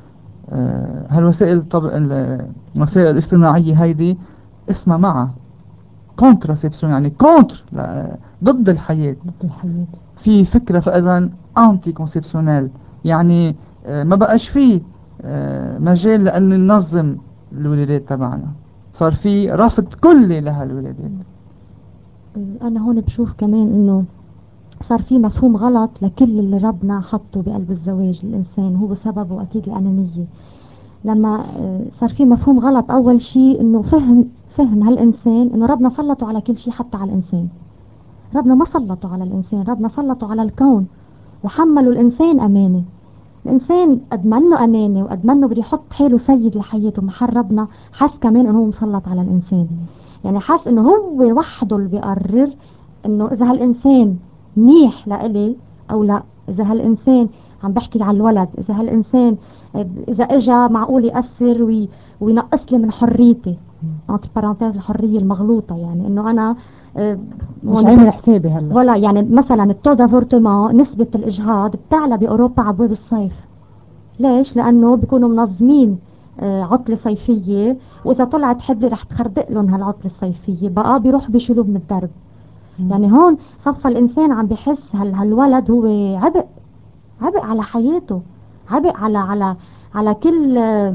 هالوسائل الوسائل الاصطناعية هيدي اسمها معها كونتراسيبسيون، يعني كونتر، ضد الحياة. ضد الحياة. في فكرة فإذا أنتي كونسيبسيونيل، يعني ما بقاش فيه مجال لأن ننظم الولادات تبعنا، صار في رفض كلي لهالولادات. أنا هون بشوف كمان إنه صار في مفهوم غلط لكل اللي ربنا حطه بقلب الزواج الإنسان، هو سببه أكيد الأنانية. لما صار في مفهوم غلط، أول شيء إنه فهم هالإنسان إنه ربنا سلطه على كل شيء حتى على الإنسان. ربنا ما سلطه على الإنسان، ربنا سلطه على الكون وحملوا الإنسان أمانة. الإنسان قد ما إنه أناني وقد ما إنه بده يحط حاله سيد لحياته محل ربنا، حس كمان إنه هو مسلط على الإنسان. يعني حس إنه هو وحده اللي بيقرر إنه إذا هالإنسان منيح لإلي أو لا. إذا هالإنسان، عم بحكي على الولد، إذا هالإنسان إذا إجا معقول يأثر وينقص لي من حريتي، entre parenthèses الحرية المغلوطة، يعني إنه أنا مش عامل حسابي هلا. ولا يعني مثلا التو دافورتمون، نسبة الإجهاض بتعلى بأوروبا عبواب الصيف. ليش؟ لأنه بيكونوا منظمين عطلة صيفية، وإذا طلعت حبلة رح تخردق لهم هالعطلة الصيفية، بقى بيروحوا بيشيلوه من الدرب. يعني هون صفى الإنسان عم بحس هالولد هو عبء على حياته، عبء على كل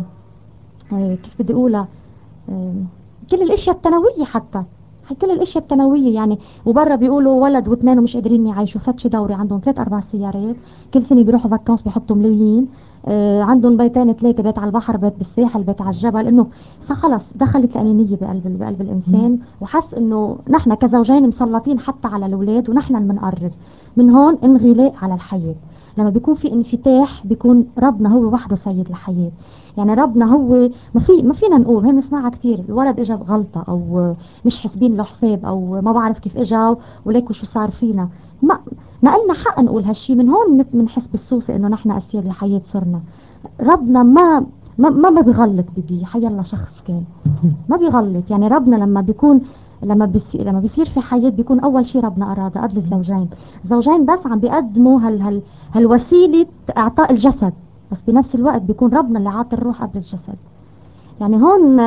كيف بدي أقولها، آه، كل الاشياء الثانويه حتى، كل الاشياء الثانويه يعني. وبرا بيقولوا ولد واثنين ومش قادرين يعيشوا، فتش دوري عندهم 3 4 سيارات، كل سنه بيروحوا فاكونس بيحطوا ملايين، عندهم بيتين 3، بيت على البحر، بيت بالساحل، بيت على الجبل. انه خلص دخلت الانانيه بقلب الانسان، وحس انه نحن كزوجين مسلطين حتى على الاولاد ونحن اللي بنقرر. من هون انغلاق على الحياه. لما بيكون في انفتاح بيكون ربنا هو وحده سيد الحياه. يعني ربنا هو ما فينا نقول، هي بنسمعها كثير، الولد اجى بغلطة او مش حاسبين له حساب او ما بعرف كيف اجى وليكوا شو صار فينا. ما قلنا حق نقول هالشي. من هون بنحس بالسوسة انه نحن اسياد الحياة صرنا. ربنا ما بيغلط حي الله شخص كان ما بيغلط. يعني ربنا لما بيكون لما بيصير في حياة بيكون أول شيء ربنا أراد قبل الزوجين. زوجين بس عم بيقدموا هالوسيلة إعطاء الجسد، بس بنفس الوقت بيكون ربنا اللي عاطي الروح قبل الجسد. يعني هون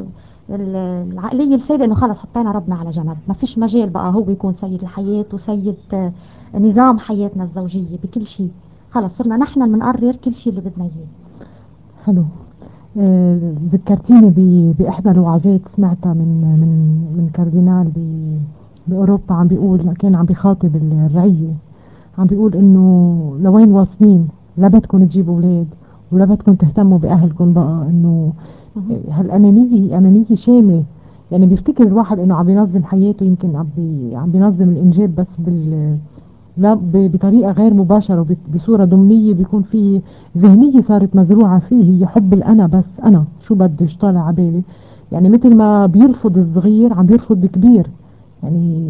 العقلية السيدة إنه خلص حطينا ربنا على جنب، ما فيش مجال بقى هو يكون سيد الحياة وسيد نظام حياتنا الزوجية بكل شيء. خلص صرنا نحن اللي بنقرر كل شيء اللي بدنا إياه. حلو. ذكرتيني بإحدى الوعظات سمعتها من كاردينال بأوروبا، عم بيقول، كان عم بيخاطب الرعية، عم بيقول إنه لوين واصلين؟ لا بدكم تجيبوا أولاد ولا بدكم تهتموا بأهلكم بقى. إنه هالأنانية أنانية شاملة. يعني بيفتكر الواحد إنه عم بينظم حياته، يمكن عم بينظم الإنجاب، بس لا بطريقة غير مباشرة وبصورة ضمنية. بيكون في ذهنية صارت مزروعة فيه، هي حب الأنا، بس أنا شو بدي، ايش طالع عبالي. يعني مثل ما بيرفض الصغير عم بيرفض الكبير. يعني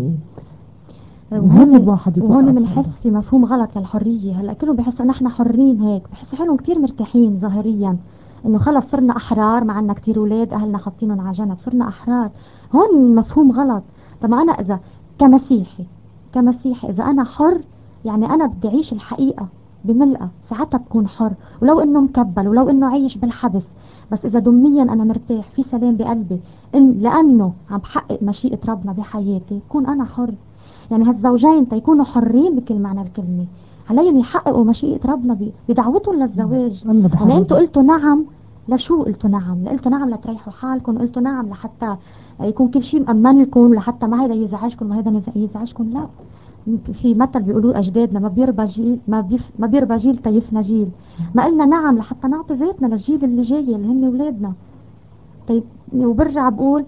مهم الواحد يكون وهون قد بنحس هذا. في مفهوم غلط للحرية. هلا كلهم بيحسوا ان احنا حرين، هيك بحسوا حالهم كتير مرتاحين ظاهريا، انه خلص صرنا احرار، ما عنا كتير اولاد اهلنا حاطينهم على جنب، صرنا احرار. هون مفهوم غلط. طب انا اذا كمسيحي اذا انا حر، يعني انا بدي اعيش الحقيقة بملئة، ساعتها بكون حر، ولو انه مكبل ولو انه عايش بالحبس، بس اذا ضمنيا انا مرتاح في سلام بقلبي، لانه عم بحقق مشيئة ربنا بحياتي، بكون انا حر. يعني هالزوجين تيكونوا حرين بكل معنى الكلمة، عليهم يحققوا مشيئة ربنا بدعوتهم للزواج. الله يعني انتوا بحرر. قلتوا نعم لشو؟ قلتوا نعم، قلتوا نعم لتريحوا حالكم، قلتوا نعم لحتى يكون كل شيء مأمن لكم، لحتى ما هيدا يزعجكم ما هيدا يزعجكم. لا، في مثل بيقولوه أجدادنا، ما بيربى جيل ما بيربى جيل تيفنا جيل. ما قلنا نعم لحتى نعطي ذاتنا للجيل اللي جاي اللي هن أولادنا. طيب، وبرجع بقول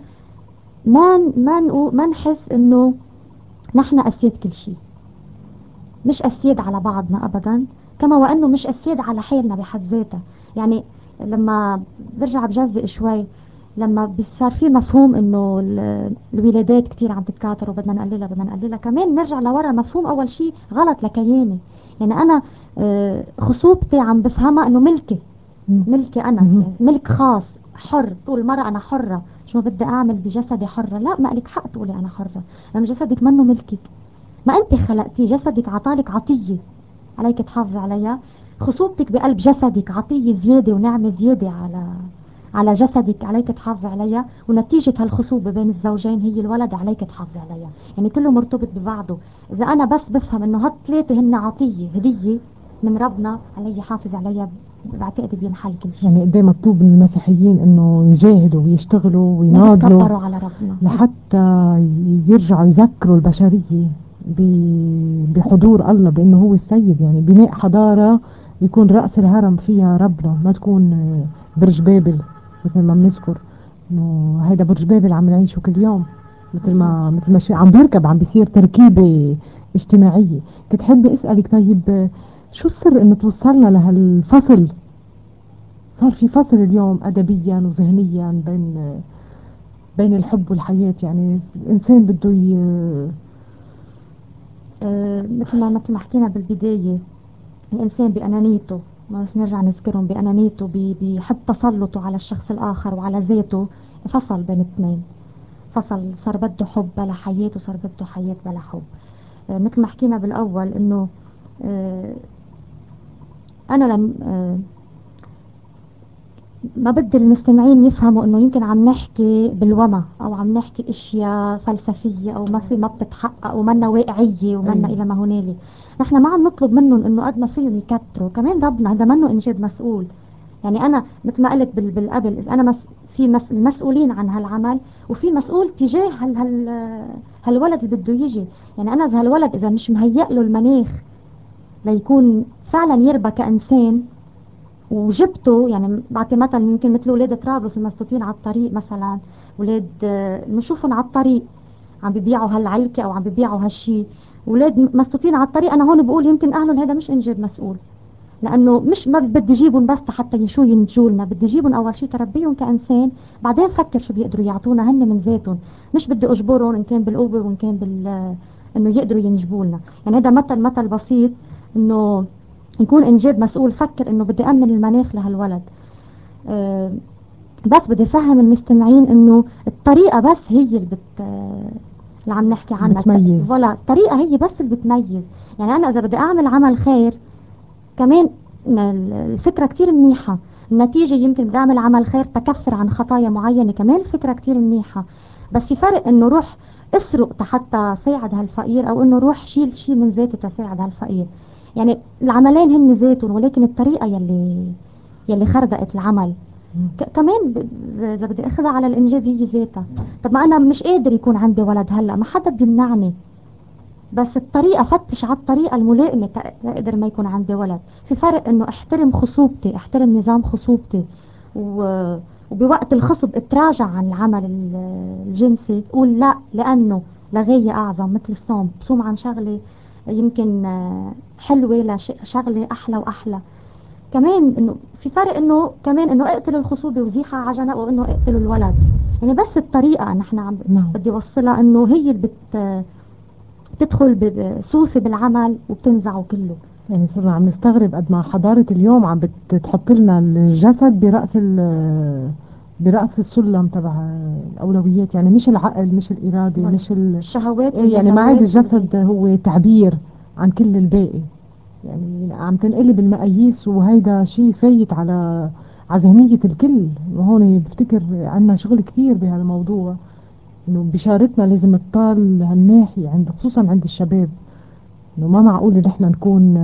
ما نحس إنه نحن أسياد كل شيء، مش أسياد على بعضنا أبدا، كما وأنه مش أسياد على حالنا بحد ذاتها. يعني لما برجع بجزء شوي، لما صار في مفهوم انه الولادات كتير عم تتكاثر وبدنا نقللها كمان نرجع لورا. مفهوم اول شيء غلط لكياني. يعني انا خصوبتي عم بفهمها انه ملكي انا، يعني ملك خاص حر. طول المرة انا حرة، شو ما بدي اعمل بجسدي حرة. لا، ما لك حق تقولي انا حرة، لانه جسدك منه ملكك، ما انت خلقتيه. جسدك عطالك عطية عليك تحافظي عليها. خصوبتك بقلب جسدك عطية زيادة ونعمة زيادة على جسدك، عليك تحافظي عليها. ونتيجة هالخصوبة بين الزوجين هي الولد، عليك تحافظي عليها. يعني كله مرتبط ببعضه. إذا أنا بس بفهم إنه هالثلاثة هن عطية هدية من ربنا، علي حافظ عليها، بعتقد بينحل كل شيء. يعني قد ايه مطلوب من المسيحيين انه يجاهدوا ويشتغلوا ويناضلوا يتكبروا على ربنا لحتى يرجعوا يذكروا البشرية بحضور الله، بانه هو السيد. يعني بناء حضارة يكون رأس الهرم فيها ربنا، ما تكون برج بابل مثل ما بنذكر انه هيدا برج بابل عم نعيشه كل يوم. مثل ما عم بيركب، عم بيصير تركيبة اجتماعية. كنت حابة اسألك، طيب شو السر انه توصلنا لهالفصل؟ صار في فصل اليوم ادبيا وذهنيا بين الحب والحياة. يعني الانسان بده مثل ما حكينا بالبداية، الإنسان بأنانيته، بس نرجع نذكرهم بأنانيته، بيحب تسلطه على الشخص الآخر وعلى ذاته. فصل بين اثنين، فصل، صار بده حب بلا حياة، وصار بده حياة بلا حب. مثل ما حكينا بالأول إنه آه، أنا لم ما بدي المستمعين يفهموا إنه يمكن عم نحكي بالوما، أو عم نحكي إشياء فلسفية، أو ما بتتحقق ومنا واقعية ومنا إلى ما هنالك. نحن ما عم نطلب منهم إنه قد ما فيهم يكتروا. كمان ربنا هذا منه إنجاب مسؤول. يعني أنا مثل ما قلت بالقبل، إذا أنا في مسؤولين عن هالعمل، وفي مسؤول تجاه هالولد اللي بده يجي. يعني أنا إذا هالولد إذا مش مهيأ له المناخ ليكون فعلا يربى كإنسان، وجبته، يعني بعطي مثل يمكن مثل ولاد طرابلس المسطوطين على الطريق مثلا، ولاد بنشوفهم على الطريق عم بيبيعوا هالعلكة أو عم بيبيعوا هالشي، ولاد مسطوطين على الطريق. أنا هون بقول يمكن أهلهم هذا مش إنجاب مسؤول، لانه مش ما بدي اجيبهم بس حتى شو ينتجوا لنا، بدي اجيبهم اول شيء تربيهم كانسان، بعدين فكر شو بيقدروا يعطونا هن من ذاتهم. مش بدي اجبرهم ان كان بالقوه وان كان انه يقدروا ينجبوا لنا. يعني هذا مثل بسيط، انه يكون انجاب مسؤول. فكر انه بدي امن المناخ لهالولد. أه بس بدي افهم المستمعين انه الطريقه بس هي اللي اللي عم نحكي عنها، بتميز. فلا الطريقه هي بس اللي بتميز. يعني انا اذا بدي اعمل عمل خير كمان، الفكرة كتير منيحة، النتيجة يمكن بدي أعمل عمل خير تكفر عن خطايا معينة، كمان الفكرة كتير منيحة. بس في فرق إنه روح اسرق حتى ساعد هالفقير، أو إنه روح شيل شيء من ذاتي تساعد هالفقير. يعني العملين هن ذاتهم، ولكن الطريقة يلي خردقت العمل. كمان إذا بدي أخذها على الإنجاب هي ذاتها. طب ما أنا مش قادر يكون عندي ولد هلأ، ما حدا بيمنعني، بس الطريقة فتش على الطريقة الملائمة تقدر ما يكون عندي ولد. في فرق انه احترم خصوبتي، احترم نظام خصوبتي، وبوقت الخصب اتراجع عن العمل الجنسي، تقول لا لانه لغاية اعظم مثل الصوم، بصوم عن شغلة يمكن حلوة لشغلة احلى واحلى. كمان انه في فرق انه كمان انه اقتلوا الخصوبة وزيحها عجنة، وانه اقتلوا الولد. يعني بس الطريقة نحن بدي اوصلها انه هي اللي بتدخل بسوسة بالعمل وبتنزعه كله. يعني صرنا عم نستغرب قد ما حضارة اليوم عم بتحط لنا الجسد برأس السلم تبع الأولويات، يعني مش العقل مش الإرادة مش الشهوات إيه، يعني ما عاد والنزوات الجسد هو تعبير عن كل الباقي. يعني عم تنقلب المقاييس، وهيدا شيء فايت على ذهنية الكل. وهون بفتكر عنا شغل كثير بهالموضوع، انه بشارتنا لازم تطال هالناحية عند خصوصا عند الشباب. انه ما معقول ان احنا نكون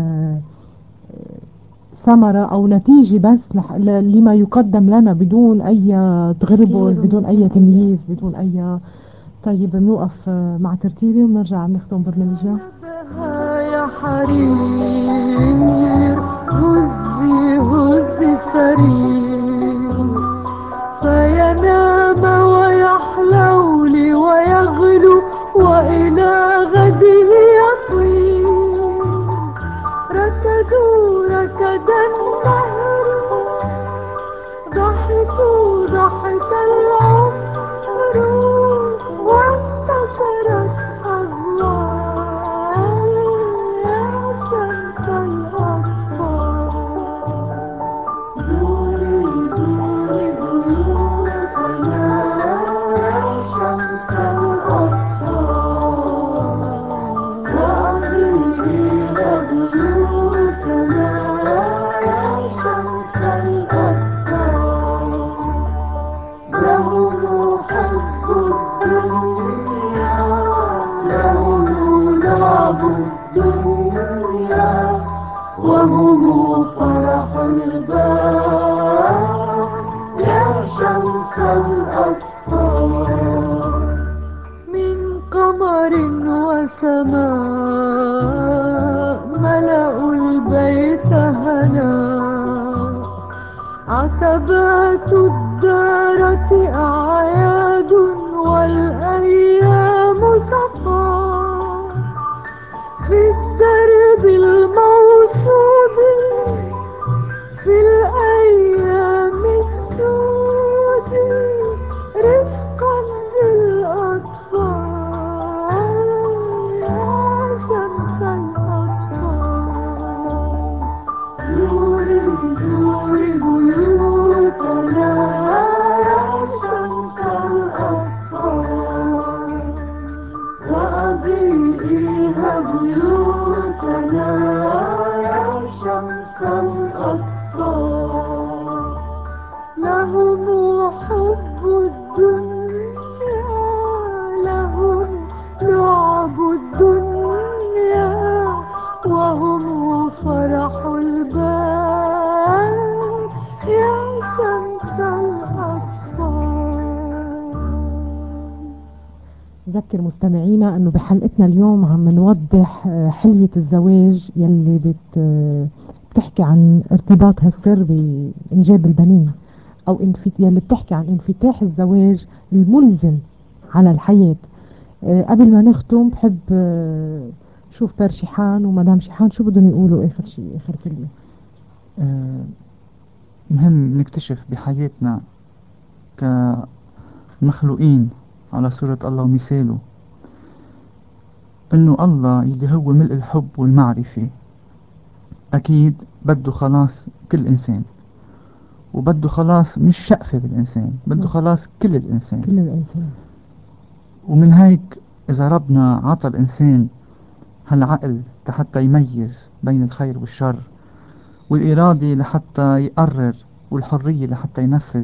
ثمرة او نتيجة بس لما يقدم لنا بدون اي تغربل، بدون اي تمييز، بدون اي. طيب بنوقف مع ترتيبي ونرجع نختم برنامجنا. يا حرير هزي هزي سرير فينام ويحلو لي ويغلو وإلى غده يطير. ركضوا ركض النهر ضحكوا ضحك العمر وانتشرت أضواء يا شمس الأطفال. زوري زوري بيوتنا يا شمس الأطفال وأضيئي بيوتنا يا شمس الأطفال. لهم حب الدنيا لهم لعب الدنيا وهم فرح الباب يا شمس الأطفال. من قمر وسماء ملأوا البيت هناء. عتبات الدارة أعياد والأيام صفاء. في الدرب الموصود في الأيام السود رفقا بالأطفال يا شمس الأطفال. زوري زوري بيوتنا يا شمس الأطفال وأضيئيها بيوتنا يا شمس الأطفال. لهم حب الدنيا لهم لعب الدنيا وهم فرح البال يا شمس الأطفال. نذكر مستمعينا انه بحلقتنا اليوم عم نوضح حلية الزواج يلي بتحكي عن ارتباط هالسر بإنجاب البنين، او يلي بتحكي عن انفتاح الزواج الملزم على الحياة. قبل ما نختم بحب شوف بير شيحان ومدام شيحان شو بدهم يقولوا اخر شيء، اخر كلمة. مهم نكتشف بحياتنا كمخلوقين على صورة الله ومثاله انه الله اللي هو ملء الحب والمعرفة اكيد بده خلاص كل انسان، وبده خلاص مش شقفة بالانسان، بده خلاص كل الانسان. كل الانسان. ومن هيك اذا ربنا عطى الانسان هالعقل حتى يميز بين الخير والشر، والإرادة لحتى يقرر، والحرية لحتى ينفذ،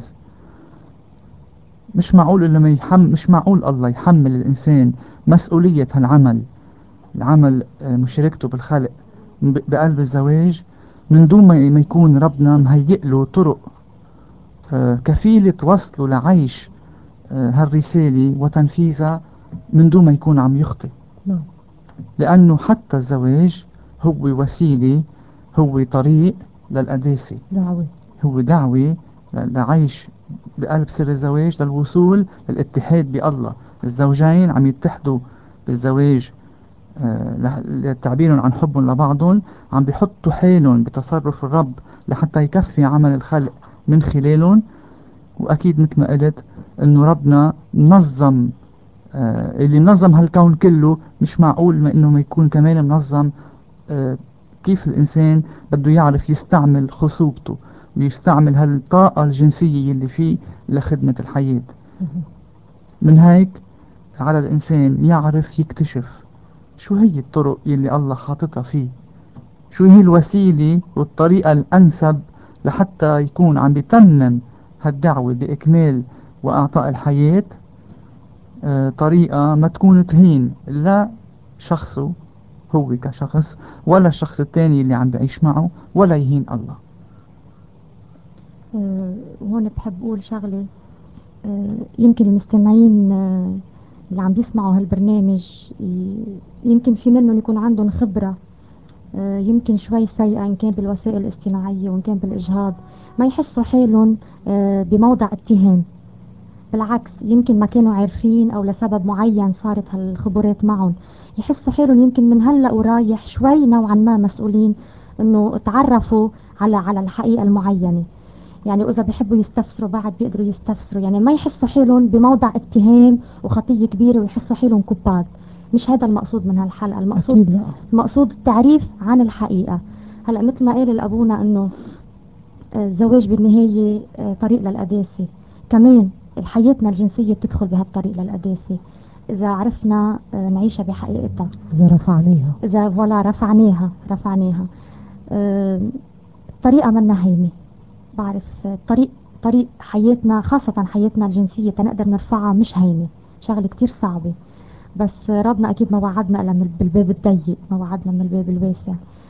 مش معقول الله يحمل الإنسان مسؤولية هالعمل، العمل مشاركته بالخلق بقلب الزواج من دون ما يكون ربنا مهيئ له طرق كفيلة وصله لعيش هالرسالة وتنفيذها من دون ما يكون عم يخطئ. لأنه حتى الزواج هو وسيلة، هو طريق للقداسة، هو دعوة لعيش بقلب سر الزواج للوصول للاتحاد بالله. الزوجين عم يتحدوا بالزواج لتعبيرهم عن حبهم لبعضهم، عم بيحطوا حالهم بتصرف الرب لحتى يكفي عمل الخلق من خلالهم. وأكيد مثل ما قلت إنه ربنا منظم اللي منظم هالكون كله، مش معقول ما إنه ما يكون كمان منظم كيف الإنسان بده يعرف يستعمل خصوبته ويستعمل هالطاقة الجنسية اللي فيه لخدمة الحياة. من هيك على الإنسان يعرف يكتشف شو هي الطرق اللي الله حاططها فيه، شو هي الوسيلة والطريقة الأنسب لحتى يكون عم بيتمم هالدعوة بإكمال وإعطاء الحياة طريقة ما تكون تهين لا شخصه هو كشخص ولا الشخص التاني اللي عم بعيش معه ولا يهين الله. وهون بحب أقول شغلة. يمكن المستمعين اللي عم بيسمعوا هالبرنامج يمكن في منهم يكون عندهم خبرة يمكن شوي سيئة، إن كان بالوسائل الاصطناعية وإن كان بالإجهاض، ما يحسوا حالهم بموضع اتهام. بالعكس، يمكن ما كانوا عارفين أو لسبب معين صارت هالخبرات معهم، يحسوا حالهم يمكن من هلأ ورايح شوي نوعا ما مسؤولين إنه تعرفوا على الحقيقة المعينة. يعني وإذا بيحبوا يستفسروا بعد بيقدروا يستفسروا، يعني ما يحسوا حالهم بموضع اتهام وخطية كبيرة ويحسوا حالهم كبار. مش هذا المقصود من هالحلقة. المقصود التعريف عن الحقيقة. هلأ مثل ما قال الأبونا إنه الزواج بالنهاية طريق للقداسة، كمان حياتنا الجنسية بتدخل بهالطريق للقداسة إذا عرفنا نعيشها بحقيقتها، إذا ولا رفعناها. طريقة منا هينة. بعرف طريق حياتنا، خاصة حياتنا الجنسية تنقدر نرفعها مش هينة، شغلة كتير صعبة. بس ربنا أكيد ما وعدنا إلا بالباب الضيق، ما وعدنا من الباب الواسع.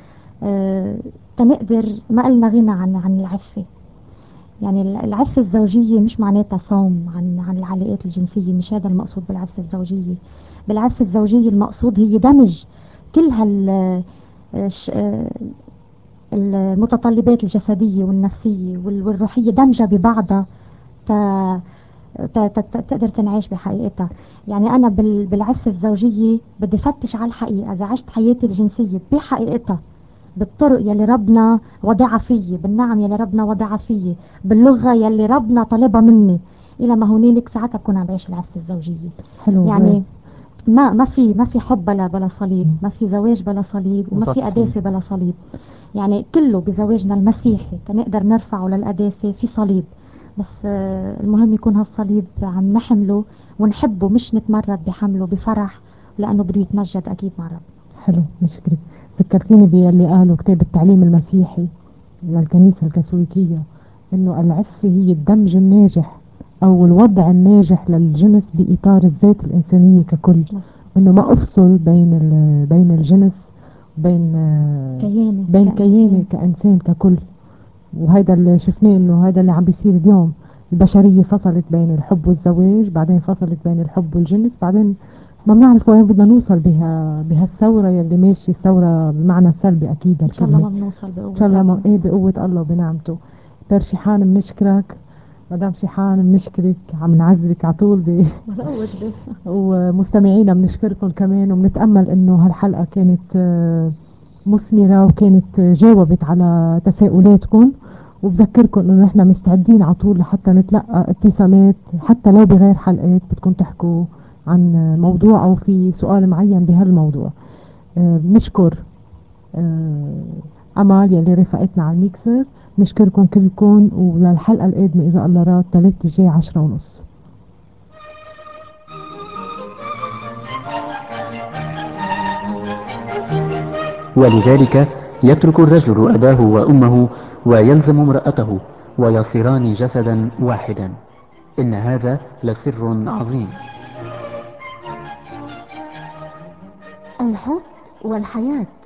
تنقدر ما قلنا غنى عن العفة. يعني العفة الزوجية مش معناتها صوم عن العلاقات الجنسية، مش هذا المقصود بالعفة الزوجية. بالعفة الزوجية المقصود هي دمج كل المتطلبات الجسدية والنفسية والروحية، دمجها ببعضها تقدر تنعيش بحقيقتها. يعني أنا بالعفة الزوجية بدي فتش على الحقيقة. إذا عشت حياتي الجنسية بحقيقتها، بالطرق يلي ربنا وضعها فيي، بالنعم يلي ربنا وضعها فيي، باللغة يلي ربنا طلبها مني، إلى ما هونيلك ساعتها بكون عم بعيش العفة الزوجية. حلو. يعني ما في حب بلا صليب، ما في زواج بلا صليب، وما في قداسة بلا صليب. يعني كله بزواجنا المسيحي تنقدر نرفعه للقداسة في صليب. بس المهم يكون هالصليب عم نحمله ونحبه، مش نتمرد بحمله بفرح، لأنه بده يتمجد أكيد مع رب. حلو، مشكلة. ذكرتيني باللي قاله كتاب التعليم المسيحي للكنيسة الكاثوليكية، انه العفة هي الدمج الناجح او الوضع الناجح للجنس بإطار الذات الإنسانية ككل. انه ما افصل بين الجنس وبين كياني كإنسان ككل. وهذا اللي شفناه، انه هذا اللي عم بيصير اليوم. البشرية فصلت بين الحب والزواج، بعدين فصلت بين الحب والجنس، بعدين ما بنعرف وين بدنا نوصل بهالثورة يلي ماشي، ثورة بمعنى السلبي أكيد. إن شاء الله ما بنوصل بقوة إن شاء الله ما بقوة الله وبنعمته. بير شيحان بنشكرك، مدام شيحان بنشكرك، عم نعزلك على طول ومستمعينا بنشكركم كمان، وبنتأمل إنه هالحلقة كانت مثمرة وكانت جاوبت على تساؤلاتكم. وبذكركم انه نحن مستعدين على طول لحتى نتلقى اتصالات، حتى لو بغير حلقات بدكم تحكوا عن موضوع او في سؤال معين بهالموضوع. بنشكر امال يلي رفقتنا على الميكسر. بنشكركم كلكم، وللحلقة القادمة اذا الله راد 3 الجاي 10:30. ولذلك يترك الرجل أباه وأمه ويلزم امرأته ويصيران جسدا واحدا. إن هذا لسر عظيم. الحب والحياة.